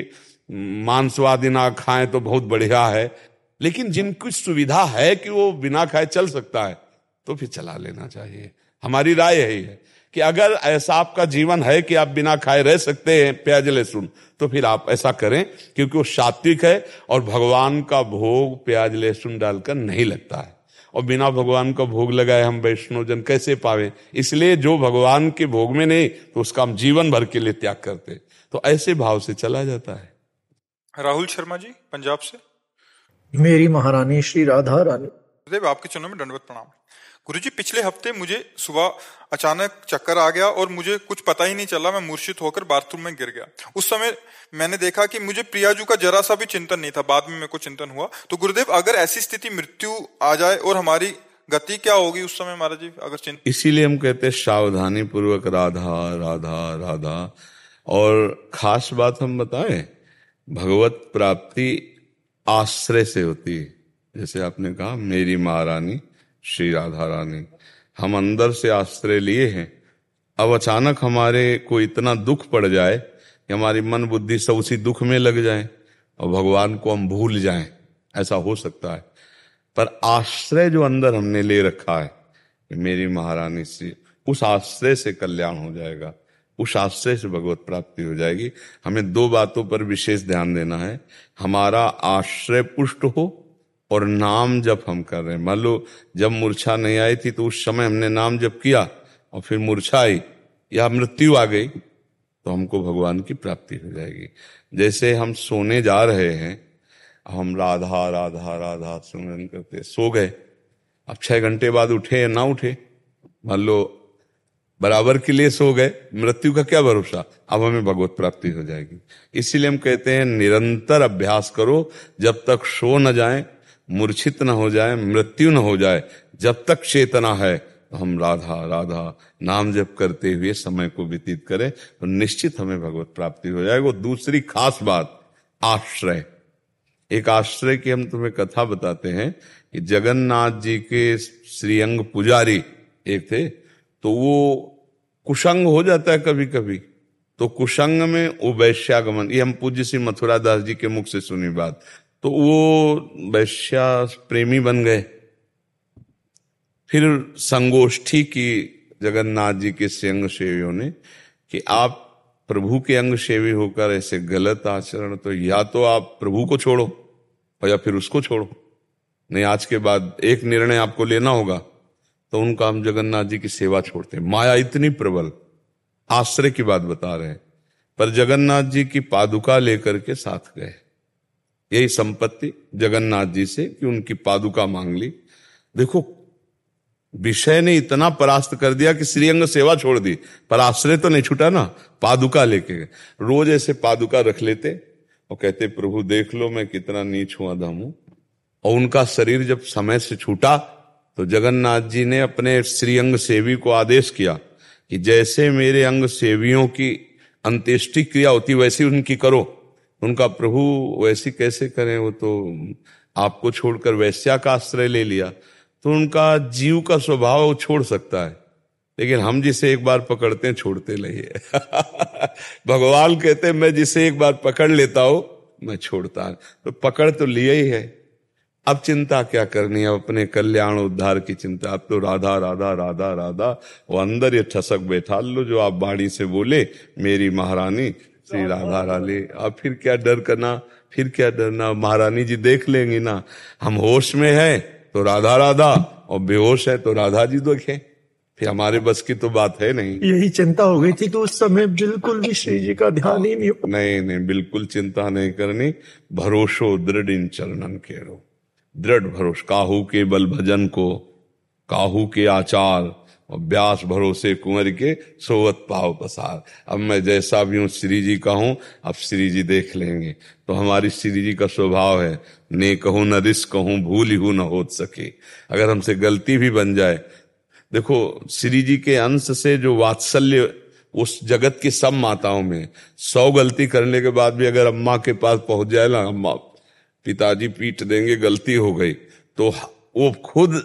मांसवादी ना खाएं तो बहुत बढ़िया है, लेकिन जिनकी सुविधा है कि वो बिना खाए चल सकता है तो फिर चला लेना चाहिए। हमारी राय यही है कि अगर ऐसा आपका जीवन है कि आप बिना खाए रह सकते हैं प्याज लहसुन, तो फिर आप ऐसा करें, क्योंकि वो सात्विक है और भगवान का भोग प्याज लहसुन डालकर नहीं लगता है। और बिना भगवान का भोग लगाए हम वैष्णव जन कैसे पावे? इसलिए जो भगवान के भोग में नहीं, तो उसका हम जीवन भर के लिए त्याग करते। तो ऐसे भाव से चला जाता है। राहुल शर्मा जी पंजाब से। मेरी महारानी श्री राधा रानी। गुरुदेव आपके चरणों में दंडवत प्रणाम। गुरुजी, पिछले हफ्ते मुझे सुबह अचानक चक्कर आ गया और मुझे कुछ पता ही नहीं चला, मैं मूर्छित होकर बाथरूम में गिर गया। उस समय मैंने देखा कि मुझे प्रियाजू का जरा सा भी चिंतन नहीं था। बाद में मेरे को चिंतन हुआ। तो गुरुदेव, अगर ऐसी स्थिति मृत्यु आ जाए और हमारी गति क्या होगी उस समय महाराज जी? अगर चिंतन, इसीलिए हम कहते हैं सावधानी पूर्वक राधा राधा राधा। और खास बात हम बताएं, भगवत प्राप्ति आश्रय से होती है। जैसे आपने कहा मेरी महारानी श्री राधा रानी, हम अंदर से आश्रय लिए हैं। अब अचानक हमारे को इतना दुख पड़ जाए कि हमारी मन बुद्धि सब उसी दुख में लग जाए और भगवान को हम भूल जाएं, ऐसा हो सकता है। पर आश्रय जो अंदर हमने ले रखा है कि मेरी महारानी से, उस आश्रय से कल्याण हो जाएगा, उस आश्रय से भगवत प्राप्ति हो जाएगी। हमें दो बातों पर विशेष ध्यान देना है। हमारा आश्रय पुष्ट हो और नाम जप हम कर रहे हैं। मान लो जब मूर्छा नहीं आई थी तो उस समय हमने नाम जप किया और फिर मूर्छा आई या मृत्यु आ गई, तो हमको भगवान की प्राप्ति हो जाएगी। जैसे हम सोने जा रहे हैं, हम राधा राधा राधा सुमरन करते सो गए, अब छह घंटे बाद उठे या ना उठे, मान लो बराबर के लिए सो गए, मृत्यु का क्या भरोसा, अब हमें भगवत प्राप्ति हो जाएगी। इसीलिए हम कहते हैं निरंतर अभ्यास करो, जब तक सो न जाए, मूर्छित न हो जाए, मृत्यु न हो जाए, जब तक चेतना है तो हम राधा राधा नाम जप करते हुए समय को व्यतीत करें, तो निश्चित हमें भगवत प्राप्ति हो जाएगी। दूसरी खास बात, आश्रय। एक आश्रय की हम तुम्हें कथा बताते हैं कि जगन्नाथ जी के श्रीअंग पुजारी एक थे, तो वो कुसंग हो जाता है कभी कभी, तो कुसंग में वो वैश्यागमन, ये हम पूज्य श्री मथुरा दास जी के मुख से सुनी बात, तो वो वैश्या प्रेमी बन गए। फिर संगोष्ठी की जगन्नाथ जी के श्रीअंग सेवियों ने कि आप प्रभु के अंग सेवी होकर ऐसे गलत आचरण, तो या तो आप प्रभु को छोड़ो और या फिर उसको छोड़ो। नहीं, आज के बाद एक निर्णय आपको लेना होगा, तो उनका हम जगन्नाथ जी की सेवा छोड़ते हैं। माया इतनी प्रबल, आश्चर्य की बात बता रहे हैं, पर जगन्नाथ जी की पादुका लेकर के साथ गए। यही संपत्ति जगन्नाथ जी से कि उनकी पादुका मांग ली। देखो, विषय ने इतना परास्त कर दिया कि श्रीअंग सेवा छोड़ दी, पर आश्रय तो नहीं छूटा ना, पादुका लेके गए। रोज ऐसे पादुका रख लेते और कहते प्रभु देख लो मैं कितना नीच हूं, अधम हूं। और उनका शरीर जब समय से छूटा तो जगन्नाथ जी ने अपने श्रीअंग सेवी को आदेश किया कि जैसे मेरे अंग सेवियों की अंत्येष्टि क्रिया होती वैसी उनकी करो। उनका प्रभु वैसी कैसे करें, वो तो आपको छोड़कर वैश्या का आश्रय ले लिया। तो उनका जीव का स्वभाव वो छोड़ सकता है, लेकिन हम जिसे एक बार पकड़ते हैं छोड़ते नहीं है। भगवान कहते हैं मैं जिसे एक बार पकड़ लेता हूं मैं छोड़ता हूं, तो पकड़ तो लिया ही है। अब चिंता क्या करनी है, अपने कल्याण उद्धार की चिंता। अब तो राधा राधा राधा राधा, वो अंदर ये ठसक बैठा लो जो आप बाणी से बोले, मेरी महारानी श्री राधा राले। अब फिर क्या डर करना, फिर क्या डरना, महारानी जी देख लेंगी ना। हम होश में है तो राधा राधा, और बेहोश है तो राधा जी देखें, फिर हमारे बस की तो बात है नहीं। यही चिंता हो गई थी तो उस समय बिल्कुल भी श्री जी का ध्यान ही नहीं। नहीं नहीं, बिल्कुल चिंता नहीं करनी। भरोसो दृढ़ इन चरणन केरो, दृढ़ भरोस। काहू के बल भजन को, काहू के आचार, और व्यास भरोसे कुंवर के सोवत पाव पसार। अब मैं जैसा भी हूं श्री जी का हूं, अब श्री जी देख लेंगे। तो हमारी श्री जी का स्वभाव है, ने कहूं न रिस कहूं, भूल ही न हो सके। अगर हमसे गलती भी बन जाए, देखो श्री जी के अंश से जो वात्सल्य उस जगत की सब माताओं में, सौ गलती करने के बाद भी अगर अम्मा के पास पहुंच जाए ना, अम्मा पिताजी पीट देंगे, गलती हो गई, तो वो खुद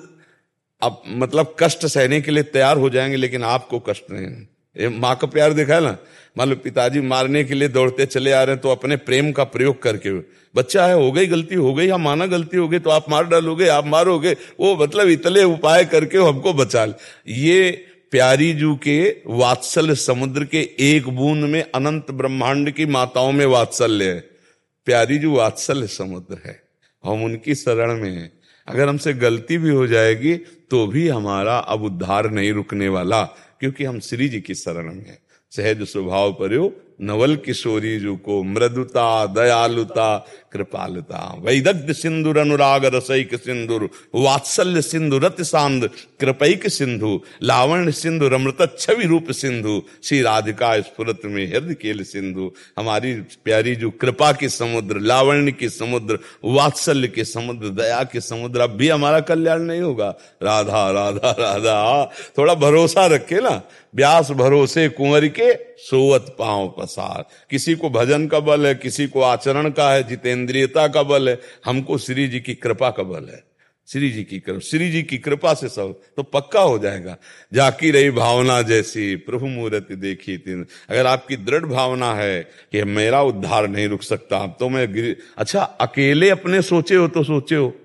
अब मतलब कष्ट सहने के लिए तैयार हो जाएंगे, लेकिन आपको कष्ट नहीं। माँ का प्यार देखा है ना, मान लो पिताजी मारने के लिए दौड़ते चले आ रहे हैं, तो अपने प्रेम का प्रयोग करके, बच्चा है हो गई गलती हो गई, हम माना गलती हो गई तो आप मार डालोगे, आप मारोगे, वो मतलब इतने उपाय करके हमको बचा ले। ये प्यारी जू के वात्सल्य समुद्र के एक बूंद में अनंत ब्रह्मांड की माताओं में वात्सल्य है। प्यारी जू वात्सल्य समुद्र है, हम उनकी शरण में हैं। अगर हमसे गलती भी हो जाएगी तो भी हमारा अब उद्धार नहीं रुकने वाला, क्योंकि हम श्री जी की शरण में हैं। सहज स्वभाव पर्यो नवल किशोरी जू को, मृदुता दयालुता कृपालुता, वैदग्ध सिंधुर अनुराग रसैक सिंधुर, वात्सल्य सिंधु रत सांद कृपैक सिंधु, लावण्य सिंधु रमृत छवि रूप सिंधु, श्री राधिका स्फुरत में हृदय केल सिंधु। हमारी प्यारी जो कृपा की समुद्र, लावण्य की समुद्र, वात्सल्य के समुद्र, दया के समुद्र, अब भी हमारा कल्याण नहीं होगा। राधा राधा राधा, थोड़ा भरोसा रखे ना। व्यास भरोसे कुंवर के सोवत पांव पसार। किसी को भजन का बल है, किसी को आचरण का है, जितेंद्रियता का बल है, हमको श्री जी की कृपा का बल है। श्री जी की कृपा, श्री जी की कृपा से सब तो पक्का हो जाएगा। जाकी रही भावना जैसी प्रभु मूर्ति देखी तीन। अगर आपकी दृढ़ भावना है कि मेरा उद्धार नहीं रुक सकता, तो मैं गिर... अच्छा अकेले अपने सोचे हो तो सोचे हो,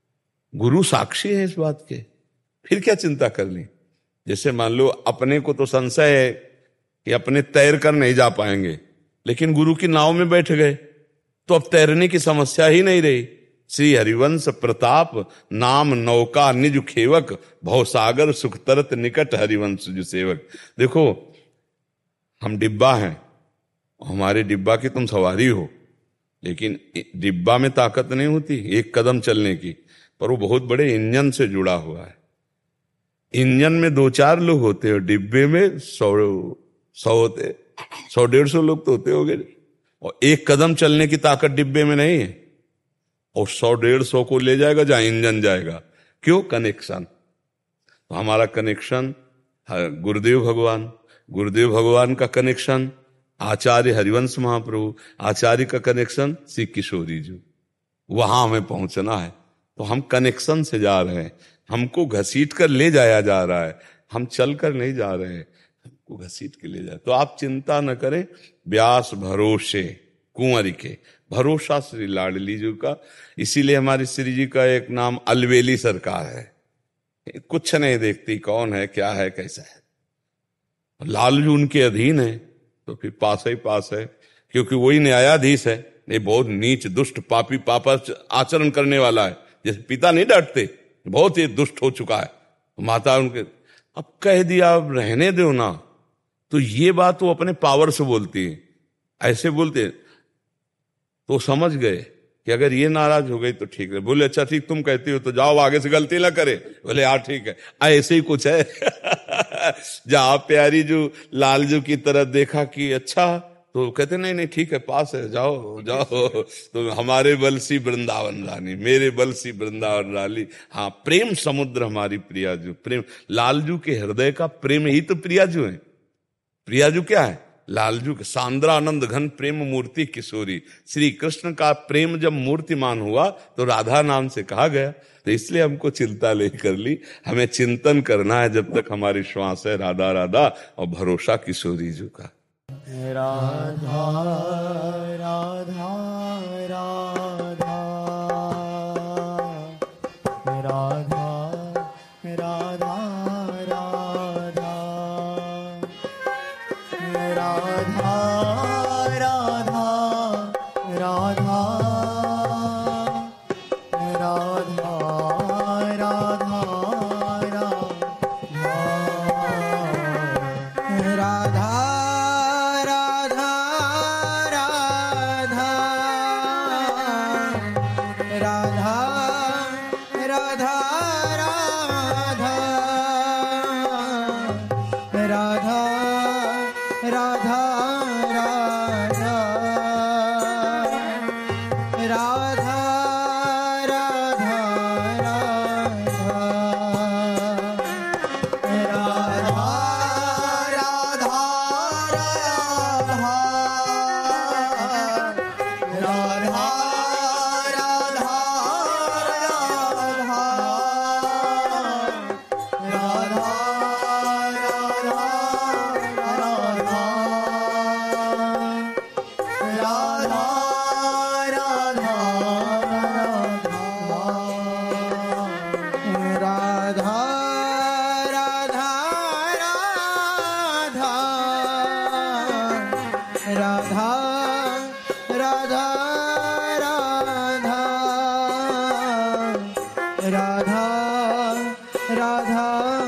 गुरु साक्षी है इस बात के, फिर क्या चिंता करनी। जैसे मान लो अपने को तो संशय है कि अपने तैर कर नहीं जा पाएंगे, लेकिन गुरु की नाव में बैठ गए तो अब तैरने की समस्या ही नहीं रही। श्री हरिवंश प्रताप नाम नौका निज खेवक, भवसागर सुख तरत निकट हरिवंश जो सेवक। देखो हम डिब्बा हैं, हमारे डिब्बा की तुम सवारी हो, लेकिन डिब्बा में ताकत नहीं होती एक कदम चलने की, पर वो बहुत बड़े इंजन से जुड़ा हुआ है। इंजन में दो चार लोग होते हैं, डिब्बे में सौ सौ होते, सौ डेढ़ सौ लोग तो होते होंगे, और एक कदम चलने की ताकत डिब्बे में नहीं है, और सौ डेढ़ सौ को ले जाएगा जहां इंजन जाएगा। क्यों? कनेक्शन। तो हमारा कनेक्शन गुरुदेव भगवान, गुरुदेव भगवान का कनेक्शन आचार्य हरिवंश महाप्रभु, आचार्य का कनेक्शन श्री किशोरी जी, वहां हमें पहुंचना है। तो हम कनेक्शन से जा रहे हैं, हमको घसीट कर ले जाया जा रहा है, हम चल कर नहीं जा रहे हैं, हमको घसीट के ले जाए। तो आप चिंता न करें, व्यास भरोसे कुंवर के, भरोसा श्री लाडली जी का। इसीलिए हमारी श्री जी का एक नाम अलवेली सरकार है, कुछ नहीं देखती कौन है क्या है कैसा है। लाल जी उनके अधीन है, तो फिर पास ही पास है, क्योंकि वही न्यायाधीश है। ये बहुत नीच दुष्ट पापी पापा आचरण करने वाला है, जैसे पिता नहीं डांटते, बहुत ही दुष्ट हो चुका है। माता उनके अब कह दिया अब रहने दो ना, तो ये बात वो अपने पावर से बोलती है, ऐसे बोलते तो समझ गए कि अगर ये नाराज हो गई तो ठीक है। बोले अच्छा ठीक तुम कहती हो तो जाओ आगे से गलती ना करे। बोले यार ठीक है, ऐसे ही कुछ है। जहाँ प्यारी जो लालजू की तरह देखा कि अच्छा, तो कहते नहीं नहीं ठीक है पास है, जाओ जाओ। तो हमारे बलसी वृंदावन रानी, मेरे बलसी वृंदावन रानी। हाँ, प्रेम समुद्र हमारी प्रियाजू। प्रेम लालजू के हृदय का प्रेम ही तो प्रियाजू है। प्रियाजू क्या है? लालजू के सांद्रा आनंद घन प्रेम मूर्ति किशोरी। श्री कृष्ण का प्रेम जब मूर्तिमान हुआ तो राधा नाम से कहा गया। तो इसलिए हमको चिंता नहीं कर ली, हमें चिंतन करना है जब तक हमारी श्वास है राधा राधा, और भरोसा किशोरी जी का। राधा राधा राधा राधा राधा राधा राधा राधा राधा राधा राधा राधा राधा